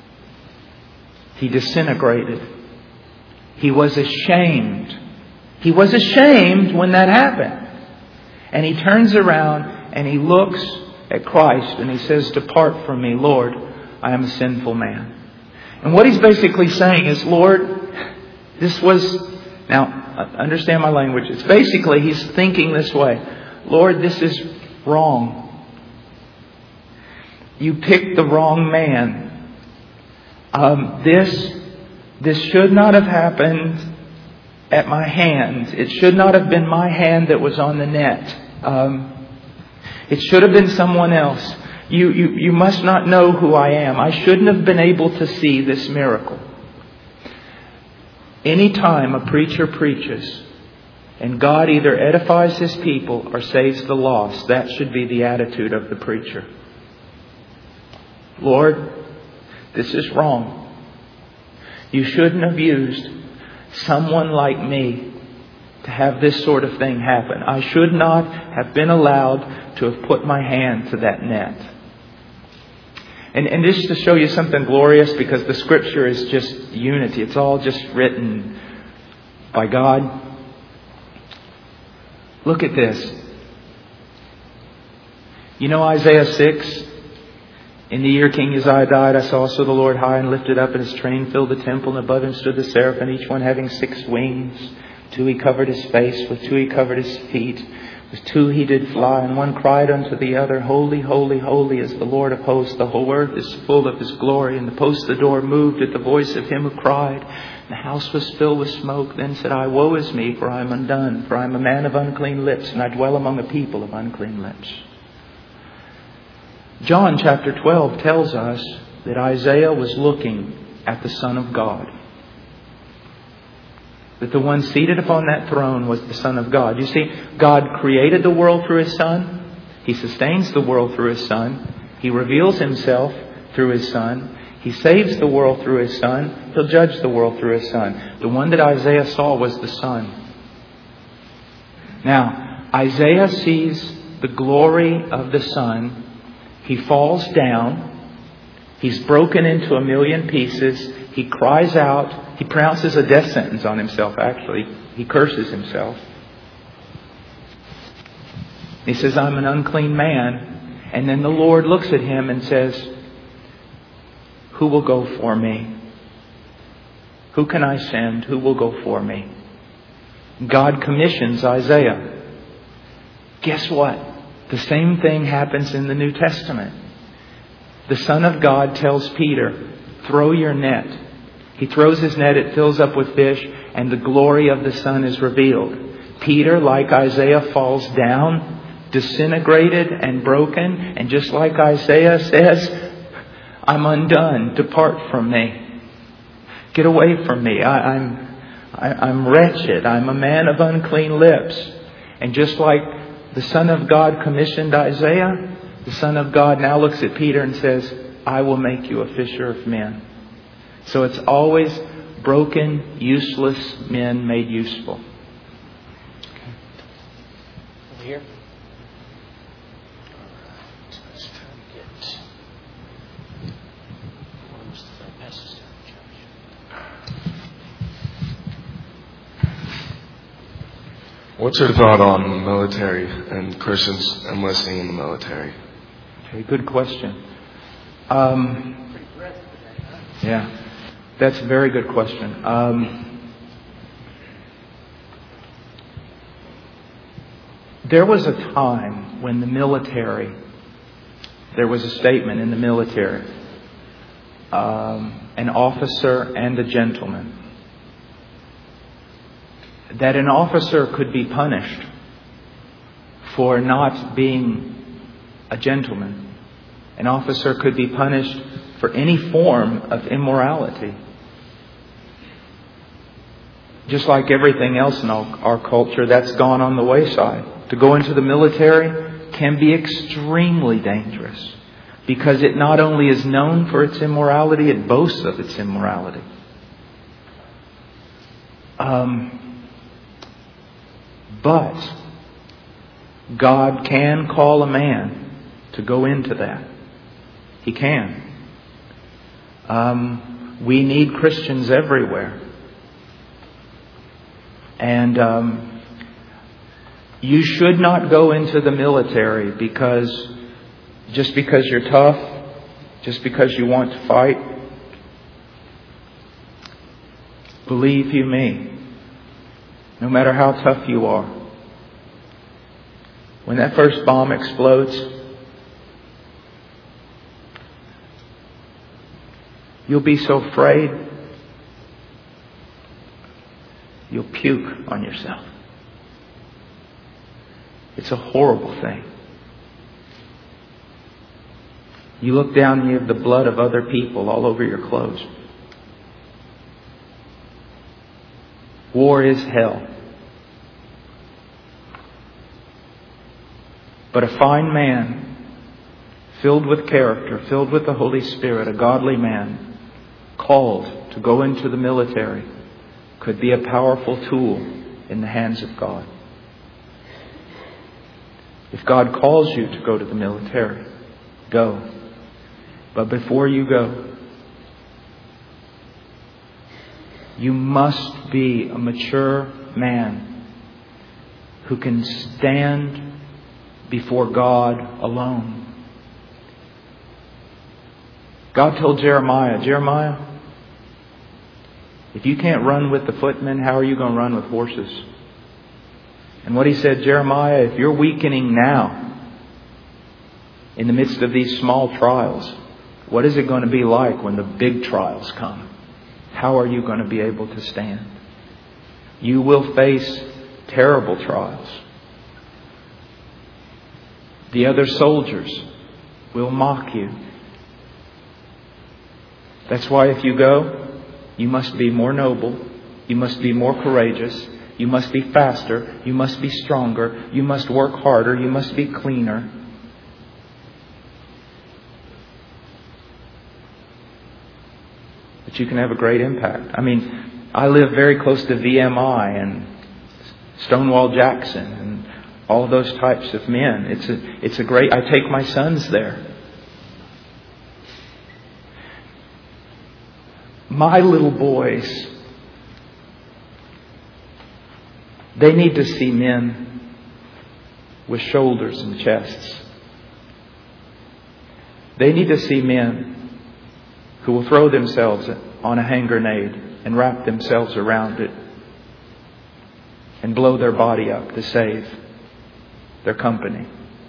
He disintegrated. He was ashamed. He was ashamed when that happened. And he turns around and he looks at Christ and he says, "Depart from me, Lord, I am a sinful man." And what he's basically saying is, Lord, this was... Now, understand my language. It's basically, he's thinking this way. Lord, this is wrong. You picked the wrong man. Um, this, this should not have happened at my hands. It should not have been my hand that was on the net. Um, it should have been someone else. You, you, you must not know who I am. I shouldn't have been able to see this miracle. Anytime a preacher preaches and God either edifies His people or saves the lost, that should be the attitude of the preacher. Lord, this is wrong. You shouldn't have used someone like me to have this sort of thing happen. I should not have been allowed to have put my hand to that net. And, and just to show you something glorious, because the Scripture is just unity. It's all just written by God. Look at this. You know Isaiah six? In the year King Uzziah died, I saw also the Lord high and lifted up, and His train filled the temple, and above Him stood the seraphim, each one having six wings. Two He covered His face, with two He covered His feet. With two He did fly, and one cried unto the other, Holy, holy, holy is the Lord of hosts. The whole earth is full of His glory. And the post of the door moved at the voice of Him who cried. The house was filled with smoke. Then said I, Woe is me, for I am undone. For I am a man of unclean lips, and I dwell among a people of unclean lips. John chapter twelve tells us that Isaiah was looking at the Son of God. That the one seated upon that throne was the Son of God. You see, God created the world through His Son. He sustains the world through His Son. He reveals Himself through His Son. He saves the world through His Son. He'll judge the world through His Son. The one that Isaiah saw was the Son. Now, Isaiah sees the glory of the Son. He falls down. He's broken into a million pieces. He cries out. He pronounces a death sentence on himself, actually. He curses himself. He says, I'm an unclean man. And then the Lord looks at him and says, Who will go for me? Who can I send? Who will go for me? God commissions Isaiah. Guess what? The same thing happens in the New Testament. The Son of God tells Peter, Throw your net. He throws his net, it fills up with fish, and the glory of the Son is revealed. Peter, like Isaiah, falls down, disintegrated and broken. And just like Isaiah says, I'm undone. Depart from me. Get away from me. I, I'm, I, I'm wretched. I'm a man of unclean lips. And just like the Son of God commissioned Isaiah, the Son of God now looks at Peter and says, I will make you a fisher of men. So it's always broken, useless men made useful. Okay. Over here. All right. Let's try to get. Almost the front passes down, Josh. What's your thought on the military and Christians enlisting in the military? Okay, good question. Um, yeah. That's a very good question. Um, there was a time when the military, there was a statement in the military, um, an officer and a gentleman, that an officer could be punished for not being a gentleman. An officer could be punished for any form of immorality. Just like everything else in our culture, that's gone on the wayside. To go into the military can be extremely dangerous because it not only is known for its immorality, it boasts of its immorality. Um, but God can call a man to go into that. He can. Um, we need Christians everywhere. And um, you should not go into the military because just because you're tough, just because you want to fight. Believe you me, no matter how tough you are, when that first bomb explodes, you'll be so afraid, you'll puke on yourself. It's a horrible thing. You look down and you have the blood of other people all over your clothes. War is hell. But a fine man, filled with character, filled with the Holy Spirit, a godly man, called to go into the military, could be a powerful tool in the hands of God. If God calls you to go to the military, go. But before you go, you must be a mature man who can stand before God alone. God told Jeremiah, Jeremiah, if you can't run with the footmen, how are you going to run with horses? And what he said, Jeremiah, if you're weakening now in the midst of these small trials, what is it going to be like when the big trials come? How are you going to be able to stand? You will face terrible trials. The other soldiers will mock you. That's why if you go, you must be more noble. You must be more courageous. You must be faster. You must be stronger. You must work harder. You must be cleaner. But you can have a great impact. I mean, I live very close to V M I and Stonewall Jackson and all those types of men. It's a, it's a great... I take my sons there. My little boys, they need to see men with shoulders and chests. They need to see men who will throw themselves on a hand grenade and wrap themselves around it and blow their body up to save their company.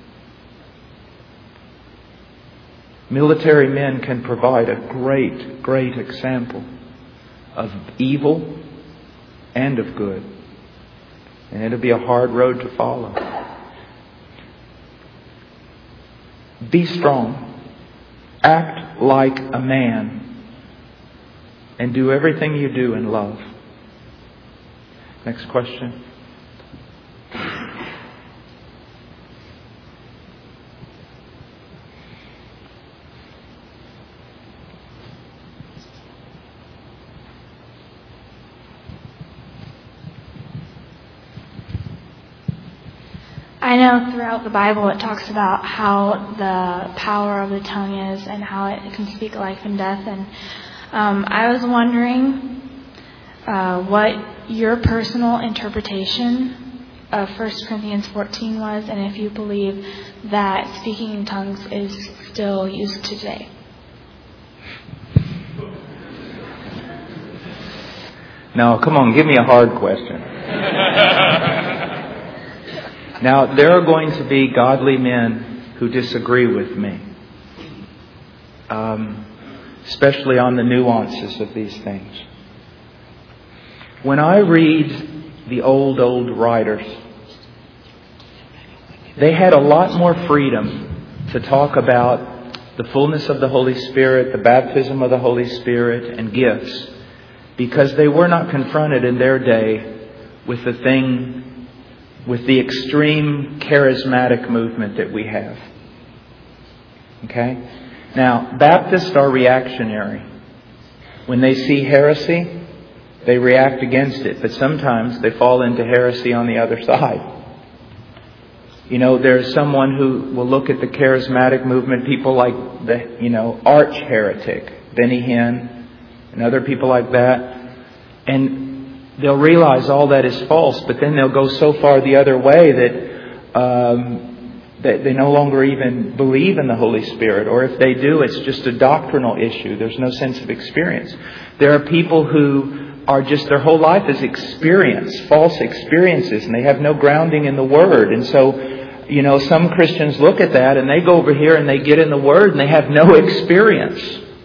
Military men can provide a great, great example of evil and of good. And it'll be a hard road to follow. Be strong. Act like a man. And do everything you do in love. Next question. I know throughout the Bible it talks about how the power of the tongue is and how it can speak life and death. And um, I was wondering uh, what your personal interpretation of First Corinthians fourteen was, and if you believe that speaking in tongues is still used today. Now, come on, give me a hard question. Now, there are going to be godly men who disagree with me, um, especially on the nuances of these things. When I read the old, old writers, they had a lot more freedom to talk about the fullness of the Holy Spirit, the baptism of the Holy Spirit, and gifts, because they were not confronted in their day with the thing with the extreme charismatic movement that we have. Okay? Now, Baptists are reactionary. When they see heresy, they react against it. But sometimes they fall into heresy on the other side. You know, there's someone who will look at the charismatic movement, people like the, you know, arch heretic, Benny Hinn, and other people like that. And they'll realize all that is false, but then they'll go so far the other way that um, that they no longer even believe in the Holy Spirit. Or if they do, it's just a doctrinal issue. There's no sense of experience. There are people who are just, their whole life is experience, false experiences, and they have no grounding in the Word. And so, you know, some Christians look at that and they go over here and they get in the Word and they have no experience.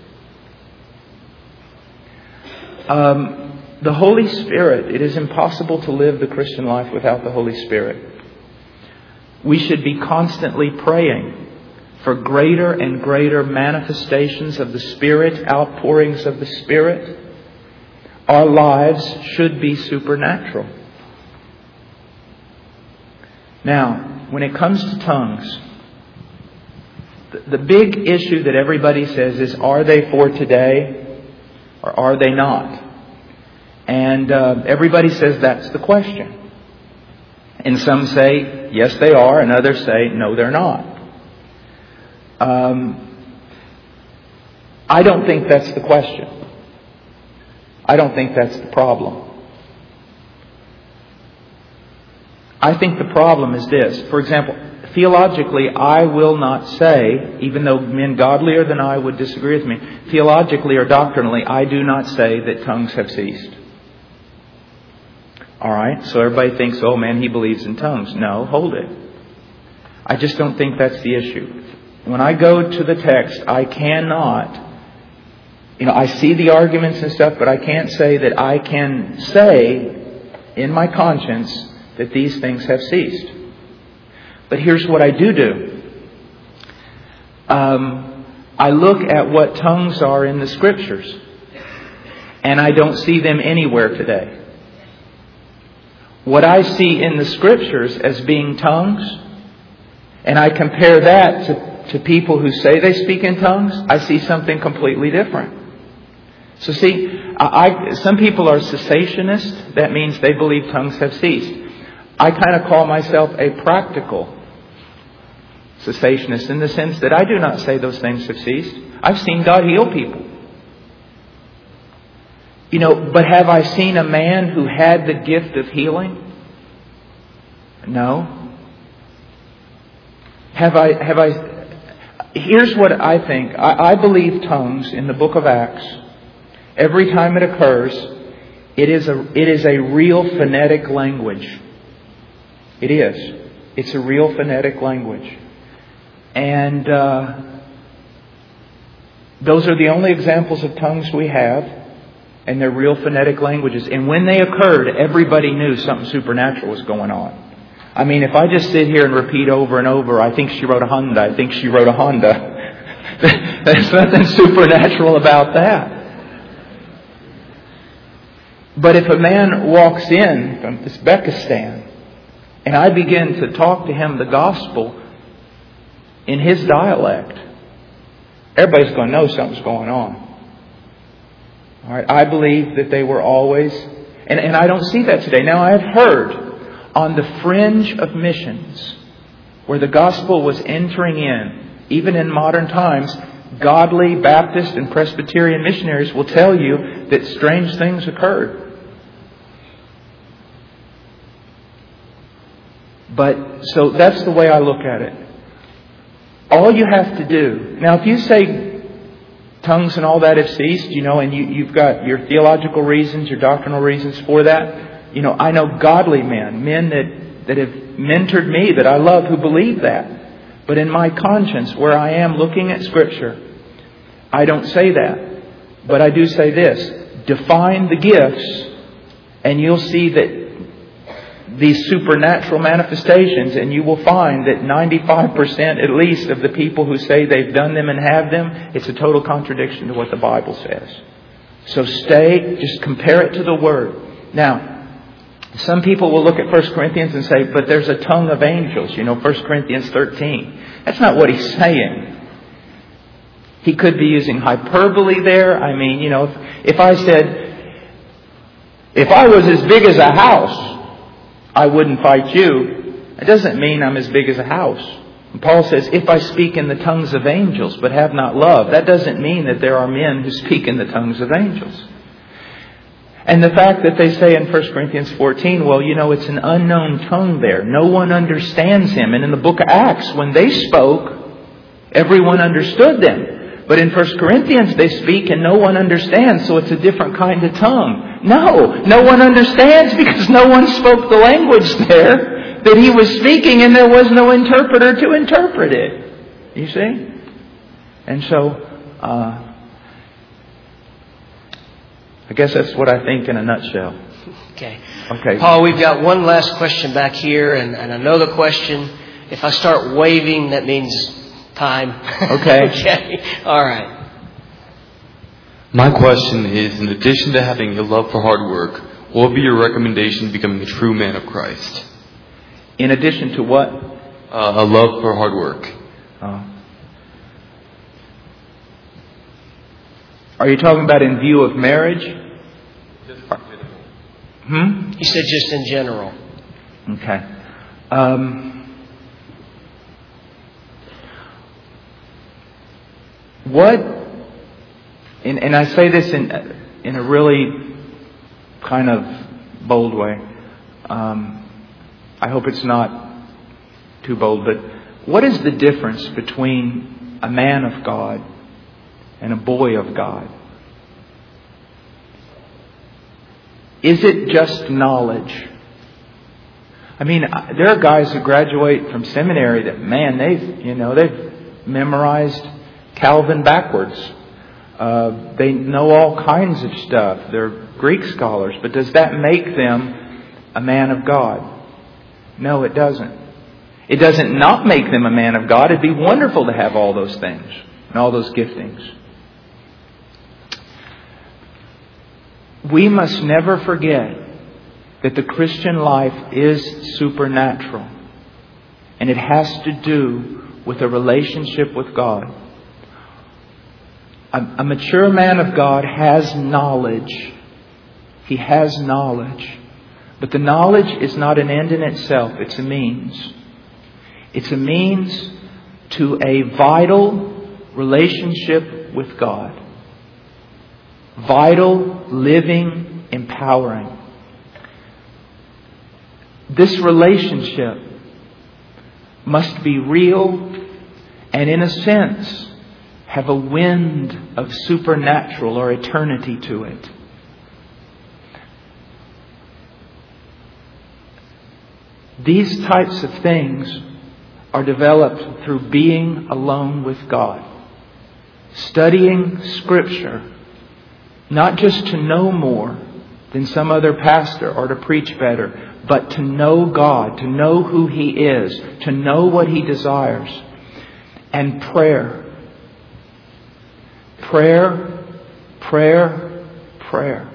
Um, the Holy Spirit, it is impossible to live the Christian life without the Holy Spirit. We should be constantly praying for greater and greater manifestations of the Spirit, outpourings of the Spirit. Our lives should be supernatural. Now, when it comes to tongues, the big issue that everybody says is, are they for today or are they not? And uh, everybody says that's the question. And some say, yes, they are, and others say, no, they're not. Um, I don't think that's the question. I don't think that's the problem. I think the problem is this. For example, theologically, I will not say, even though men godlier than I would disagree with me, theologically or doctrinally, I do not say that tongues have ceased. Alright, so everybody thinks, oh man, he believes in tongues. No, hold it. I just don't think that's the issue. When I go to the text, I cannot... You know, I see the arguments and stuff, but I can't say that I can say in my conscience that these things have ceased. But here's what I do do. Um, I look at what tongues are in the Scriptures, and I don't see them anywhere today. What I see in the Scriptures as being tongues, and I compare that to, to people who say they speak in tongues, I see something completely different. So see, I, some people are cessationists. That means they believe tongues have ceased. I kind of call myself a practical cessationist in the sense that I do not say those things have ceased. I've seen God heal people. You know, but have I seen a man who had the gift of healing? No. Have I, have I, here's what I think. I, I believe tongues in the book of Acts, every time it occurs, it is a it is a real phonetic language. It is. It's a real phonetic language. And uh, those are the only examples of tongues we have. And they're real phonetic languages. And when they occurred, everybody knew something supernatural was going on. I mean, if I just sit here and repeat over and over, I think she wrote a Honda, I think she wrote a Honda. There's nothing supernatural about that. But if a man walks in from Uzbekistan and I begin to talk to him the gospel in his dialect, everybody's going to know something's going on. All right, I believe that they were always, and, and I don't see that today. Now, I have heard on the fringe of missions where the gospel was entering in, even in modern times, godly Baptist and Presbyterian missionaries will tell you that strange things occurred. But, so that's the way I look at it. All you have to do, now if you say tongues and all that have ceased, you know, and you, you've got your theological reasons, your doctrinal reasons for that, you know, I know godly men, men that, that have mentored me, that I love, who believe that. But in my conscience, where I am looking at Scripture, I don't say that. But I do say this, define the gifts, and you'll see that these supernatural manifestations, and you will find that ninety-five percent at least of the people who say they've done them and have them, it's a total contradiction to what the Bible says. So stay, just compare it to the Word. Now, some people will look at First Corinthians and say, but there's a tongue of angels, you know, First Corinthians thirteen. That's not what he's saying. He could be using hyperbole there. I mean, you know, if, if I said, if I was as big as a house, I wouldn't fight you. It doesn't mean I'm as big as a house. And Paul says, if I speak in the tongues of angels but have not love, that doesn't mean that there are men who speak in the tongues of angels. And the fact that they say in First Corinthians fourteen, well, you know, it's an unknown tongue there. No one understands him. And in the book of Acts, when they spoke, everyone understood them. But in First Corinthians, they speak and no one understands, so it's a different kind of tongue. No, no one understands because no one spoke the language there that he was speaking, and there was no interpreter to interpret it. You see? And so, uh, I guess that's what I think in a nutshell. Okay. Okay. Paul, we've got one last question back here, and, and I know the question. If I start waving, that means time. Okay. Okay. All right. My question is, in addition to having a love for hard work, what would be your recommendation to becoming a true man of Christ? In addition to what? Uh, a love for hard work. Oh. Are you talking about in view of marriage? Hmm? He said just in general. Okay. Um, what, and, and I say this in, in a really kind of bold way. Um, I hope it's not too bold, but what is the difference between a man of God and a boy of God? Is it just knowledge? I mean, there are guys who graduate from seminary that, man, they've, you know, they've memorized Calvin backwards. Uh, they know all kinds of stuff. They're Greek scholars. But does that make them a man of God? No, it doesn't. It doesn't not make them a man of God. It'd be wonderful to have all those things and all those giftings. We must never forget that the Christian life is supernatural. And it has to do with a relationship with God. A, a mature man of God has knowledge. He has knowledge. But the knowledge is not an end in itself. It's a means. It's a means to a vital relationship with God. Vital, living, empowering. This relationship must be real and, in a sense, have a wind of supernatural or eternity to it. These types of things are developed through being alone with God. Studying Scripture, not just to know more than some other pastor or to preach better, but to know God, to know who He is, to know what He desires. And prayer. Prayer, prayer, prayer.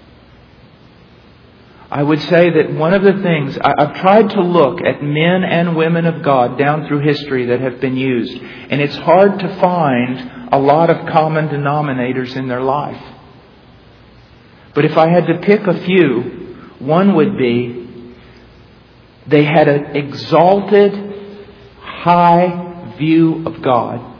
I would say that one of the things, I've tried to look at men and women of God down through history that have been used, and it's hard to find a lot of common denominators in their life. But if I had to pick a few, one would be they had an exalted, high view of God.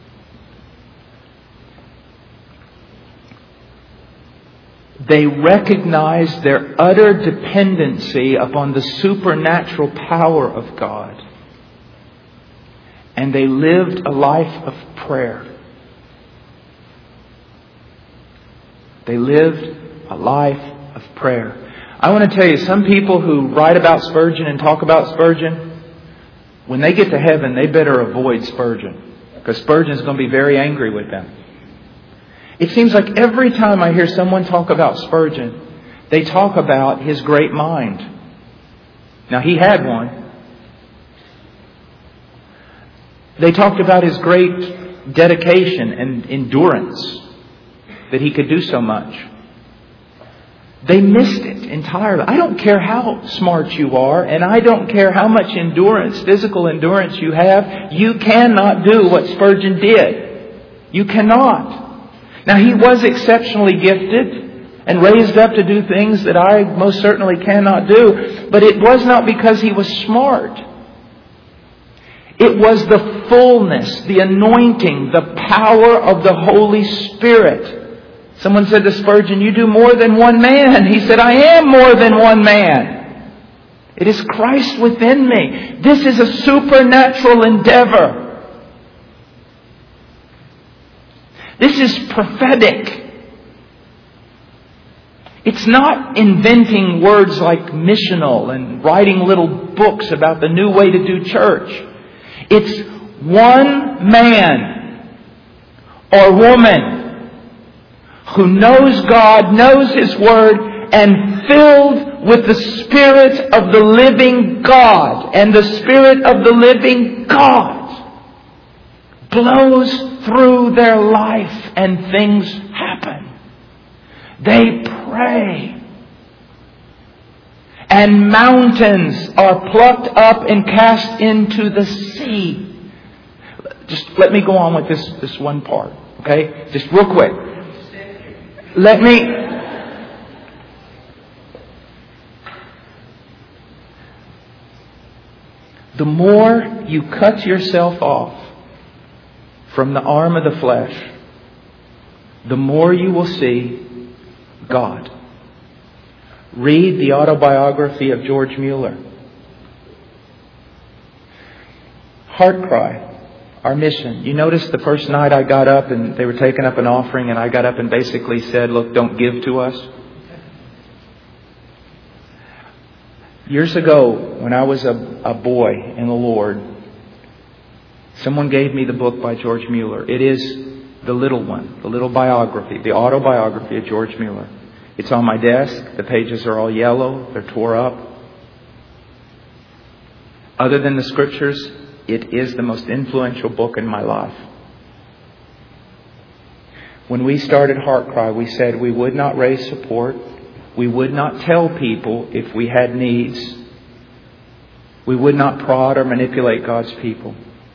They recognized their utter dependency upon the supernatural power of God. And they lived a life of prayer. They lived a life of prayer. I want to tell you, some people who write about Spurgeon and talk about Spurgeon, when they get to heaven, they better avoid Spurgeon, because Spurgeon is going to be very angry with them. It seems like every time I hear someone talk about Spurgeon, they talk about his great mind. Now, he had one. They talked about his great dedication and endurance, that he could do so much. They missed it entirely. I don't care how smart you are, and I don't care how much endurance, physical endurance you have, you cannot do what Spurgeon did. You cannot. Now, he was exceptionally gifted and raised up to do things that I most certainly cannot do, but it was not because he was smart. It was the fullness, the anointing, the power of the Holy Spirit. Someone said to Spurgeon, "You do more than one man." He said, "I am more than one man. It is Christ within me." This is a supernatural endeavor. This is prophetic. It's not inventing words like missional and writing little books about the new way to do church. It's one man or woman who knows God, knows His Word, and filled with the Spirit of the living God. And the Spirit of the living God blows through their life and things happen. They pray. And mountains are plucked up and cast into the sea. Just let me go on with this, this one part. Okay? Just real quick. Let me... The more you cut yourself off from the arm of the flesh, the more you will see God. Read the autobiography of George Mueller. Heart Cry, our mission. You notice the first night I got up and they were taking up an offering and I got up and basically said, "Look, don't give to us." Years ago, when I was a, a boy in the Lord, someone gave me the book by George Mueller. It is the little one, the little biography, the autobiography of George Mueller. It's on my desk. The pages are all yellow. They're tore up. Other than the Scriptures, it is the most influential book in my life. When we started Heart Cry, we said we would not raise support. We would not tell people if we had needs. We would not prod or manipulate God's people.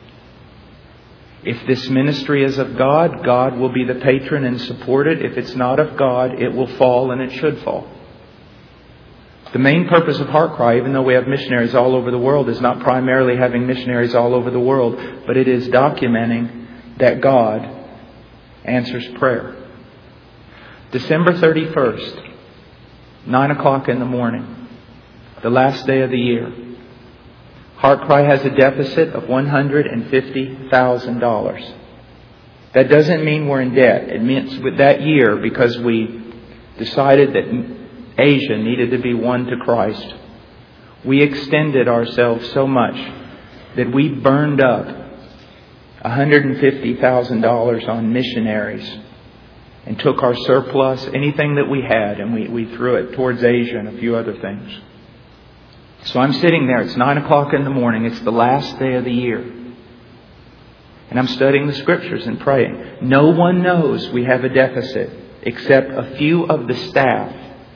If this ministry is of God, God will be the patron and support it. If it's not of God, it will fall, and it should fall. The main purpose of Heart Cry, even though we have missionaries all over the world, is not primarily having missionaries all over the world, but it is documenting that God answers prayer. December thirty-first, nine o'clock in the morning, the last day of the year. Heart Cry has a deficit of one hundred fifty thousand dollars. That doesn't mean we're in debt. It means with that year, because we decided that Asia needed to be won to Christ, we extended ourselves so much that we burned up one hundred fifty thousand dollars on missionaries and took our surplus, anything that we had, and we, we threw it towards Asia and a few other things. So I'm sitting there. It's nine o'clock in the morning. It's the last day of the year. And I'm studying the Scriptures and praying. No one knows we have a deficit except a few of the staff.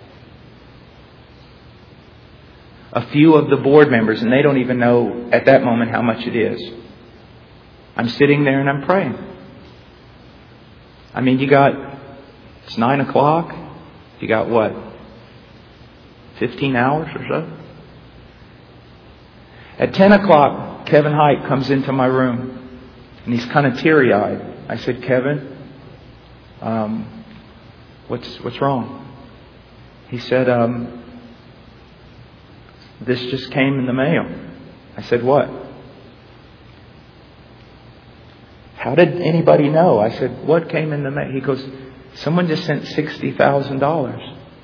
A few of the board members. And they don't even know at that moment how much it is. I'm sitting there and I'm praying. I mean, you got... It's nine o'clock. You got what? fifteen hours or so? At ten o'clock, Kevin Hite comes into my room, and he's kind of teary-eyed. I said, "Kevin, um, what's what's wrong?" He said, um, "This just came in the mail." I said, "What?" "How did anybody know?" I said, "What came in the mail?" He goes, "Someone just sent sixty thousand dollars.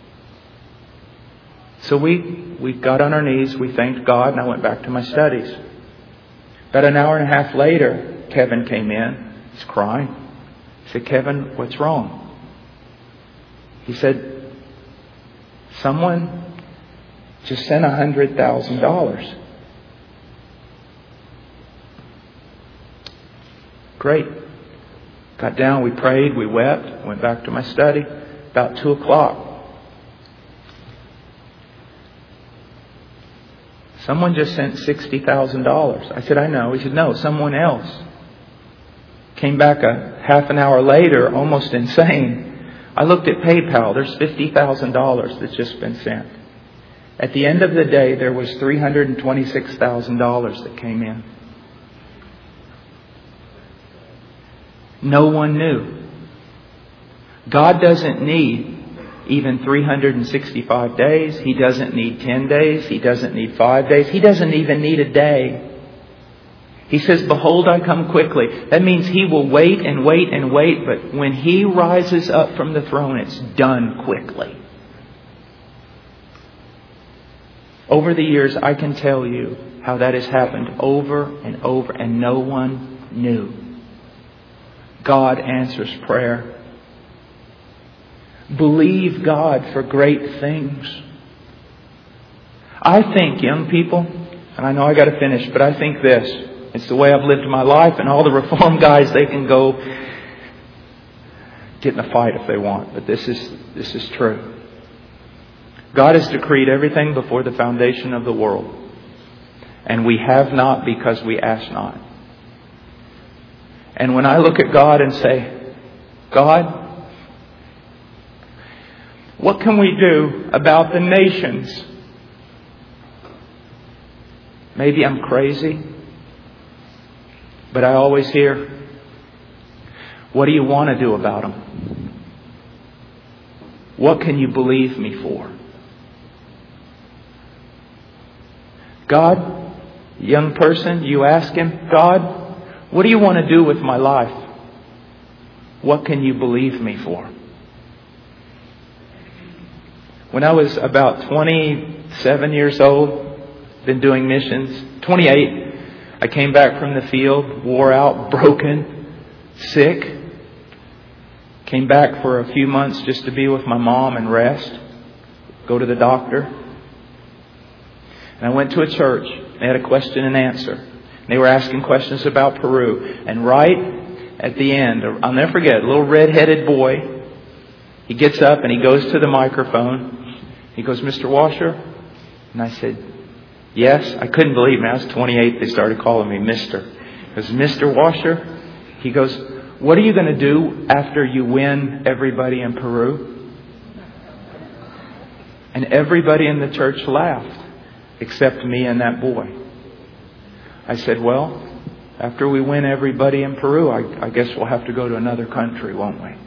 So we, we got on our knees, we thanked God, and I went back to my studies. About an hour and a half later, Kevin came in. He's crying. I said, "Kevin, what's wrong?" He said, "Someone just sent one hundred thousand dollars. Great. Got down, we prayed, we wept, went back to my study. About two o'clock. "Someone just sent sixty thousand dollars. I said, "I know." He said, "No, someone else." Came back a half an hour later, almost insane. I looked at PayPal. There's fifty thousand dollars that's just been sent. At the end of the day, there was three hundred twenty-six thousand dollars that came in. No one knew. God doesn't need even three hundred sixty-five days. He doesn't need ten days. He doesn't need five days. He doesn't even need a day. He says, behold, I come quickly. That means He will wait and wait and wait. But when He rises up from the throne, it's done quickly. Over the years, I can tell you how that has happened over and over, and no one knew. God answers prayer. Believe God for great things. I think, young people, and I know I got to finish, but I think this. It's the way I've lived my life, and all the reform guys, they can go get in a fight if they want. But this is this is true. God has decreed everything before the foundation of the world. And we have not because we ask not. And when I look at God and say, God, what can we do about the nations? Maybe I'm crazy, but I always hear, what do you want to do about them? What can you believe me for? God, young person, you ask Him, God, what do you want to do with my life? What can you believe me for? When I was about twenty-seven years old, been doing missions, twenty-eight, I came back from the field, wore out, broken, sick. Came back for a few months just to be with my mom and rest. Go to the doctor. And I went to a church. They had a question and answer. They were asking questions about Peru. And right at the end, I'll never forget, a little red-headed boy. He gets up and he goes to the microphone. He goes, Mister Washer? And I said, yes. I couldn't believe it. I was twenty-eight. They started calling me Mister He goes, Mister Washer? He goes, what are you going to do after you win everybody in Peru? And everybody in the church laughed, except me and that boy. I said, well, after we win everybody in Peru, I, I guess we'll have to go to another country, won't we?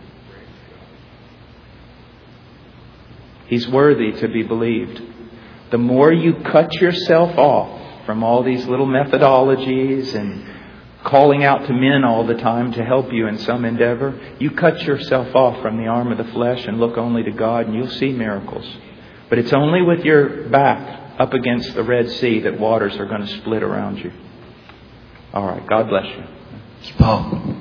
He's worthy to be believed. The more you cut yourself off from all these little methodologies and calling out to men all the time to help you in some endeavor, you cut yourself off from the arm of the flesh and look only to God, and you'll see miracles. But it's only with your back up against the Red Sea that waters are going to split around you. All right. God bless you. Paul.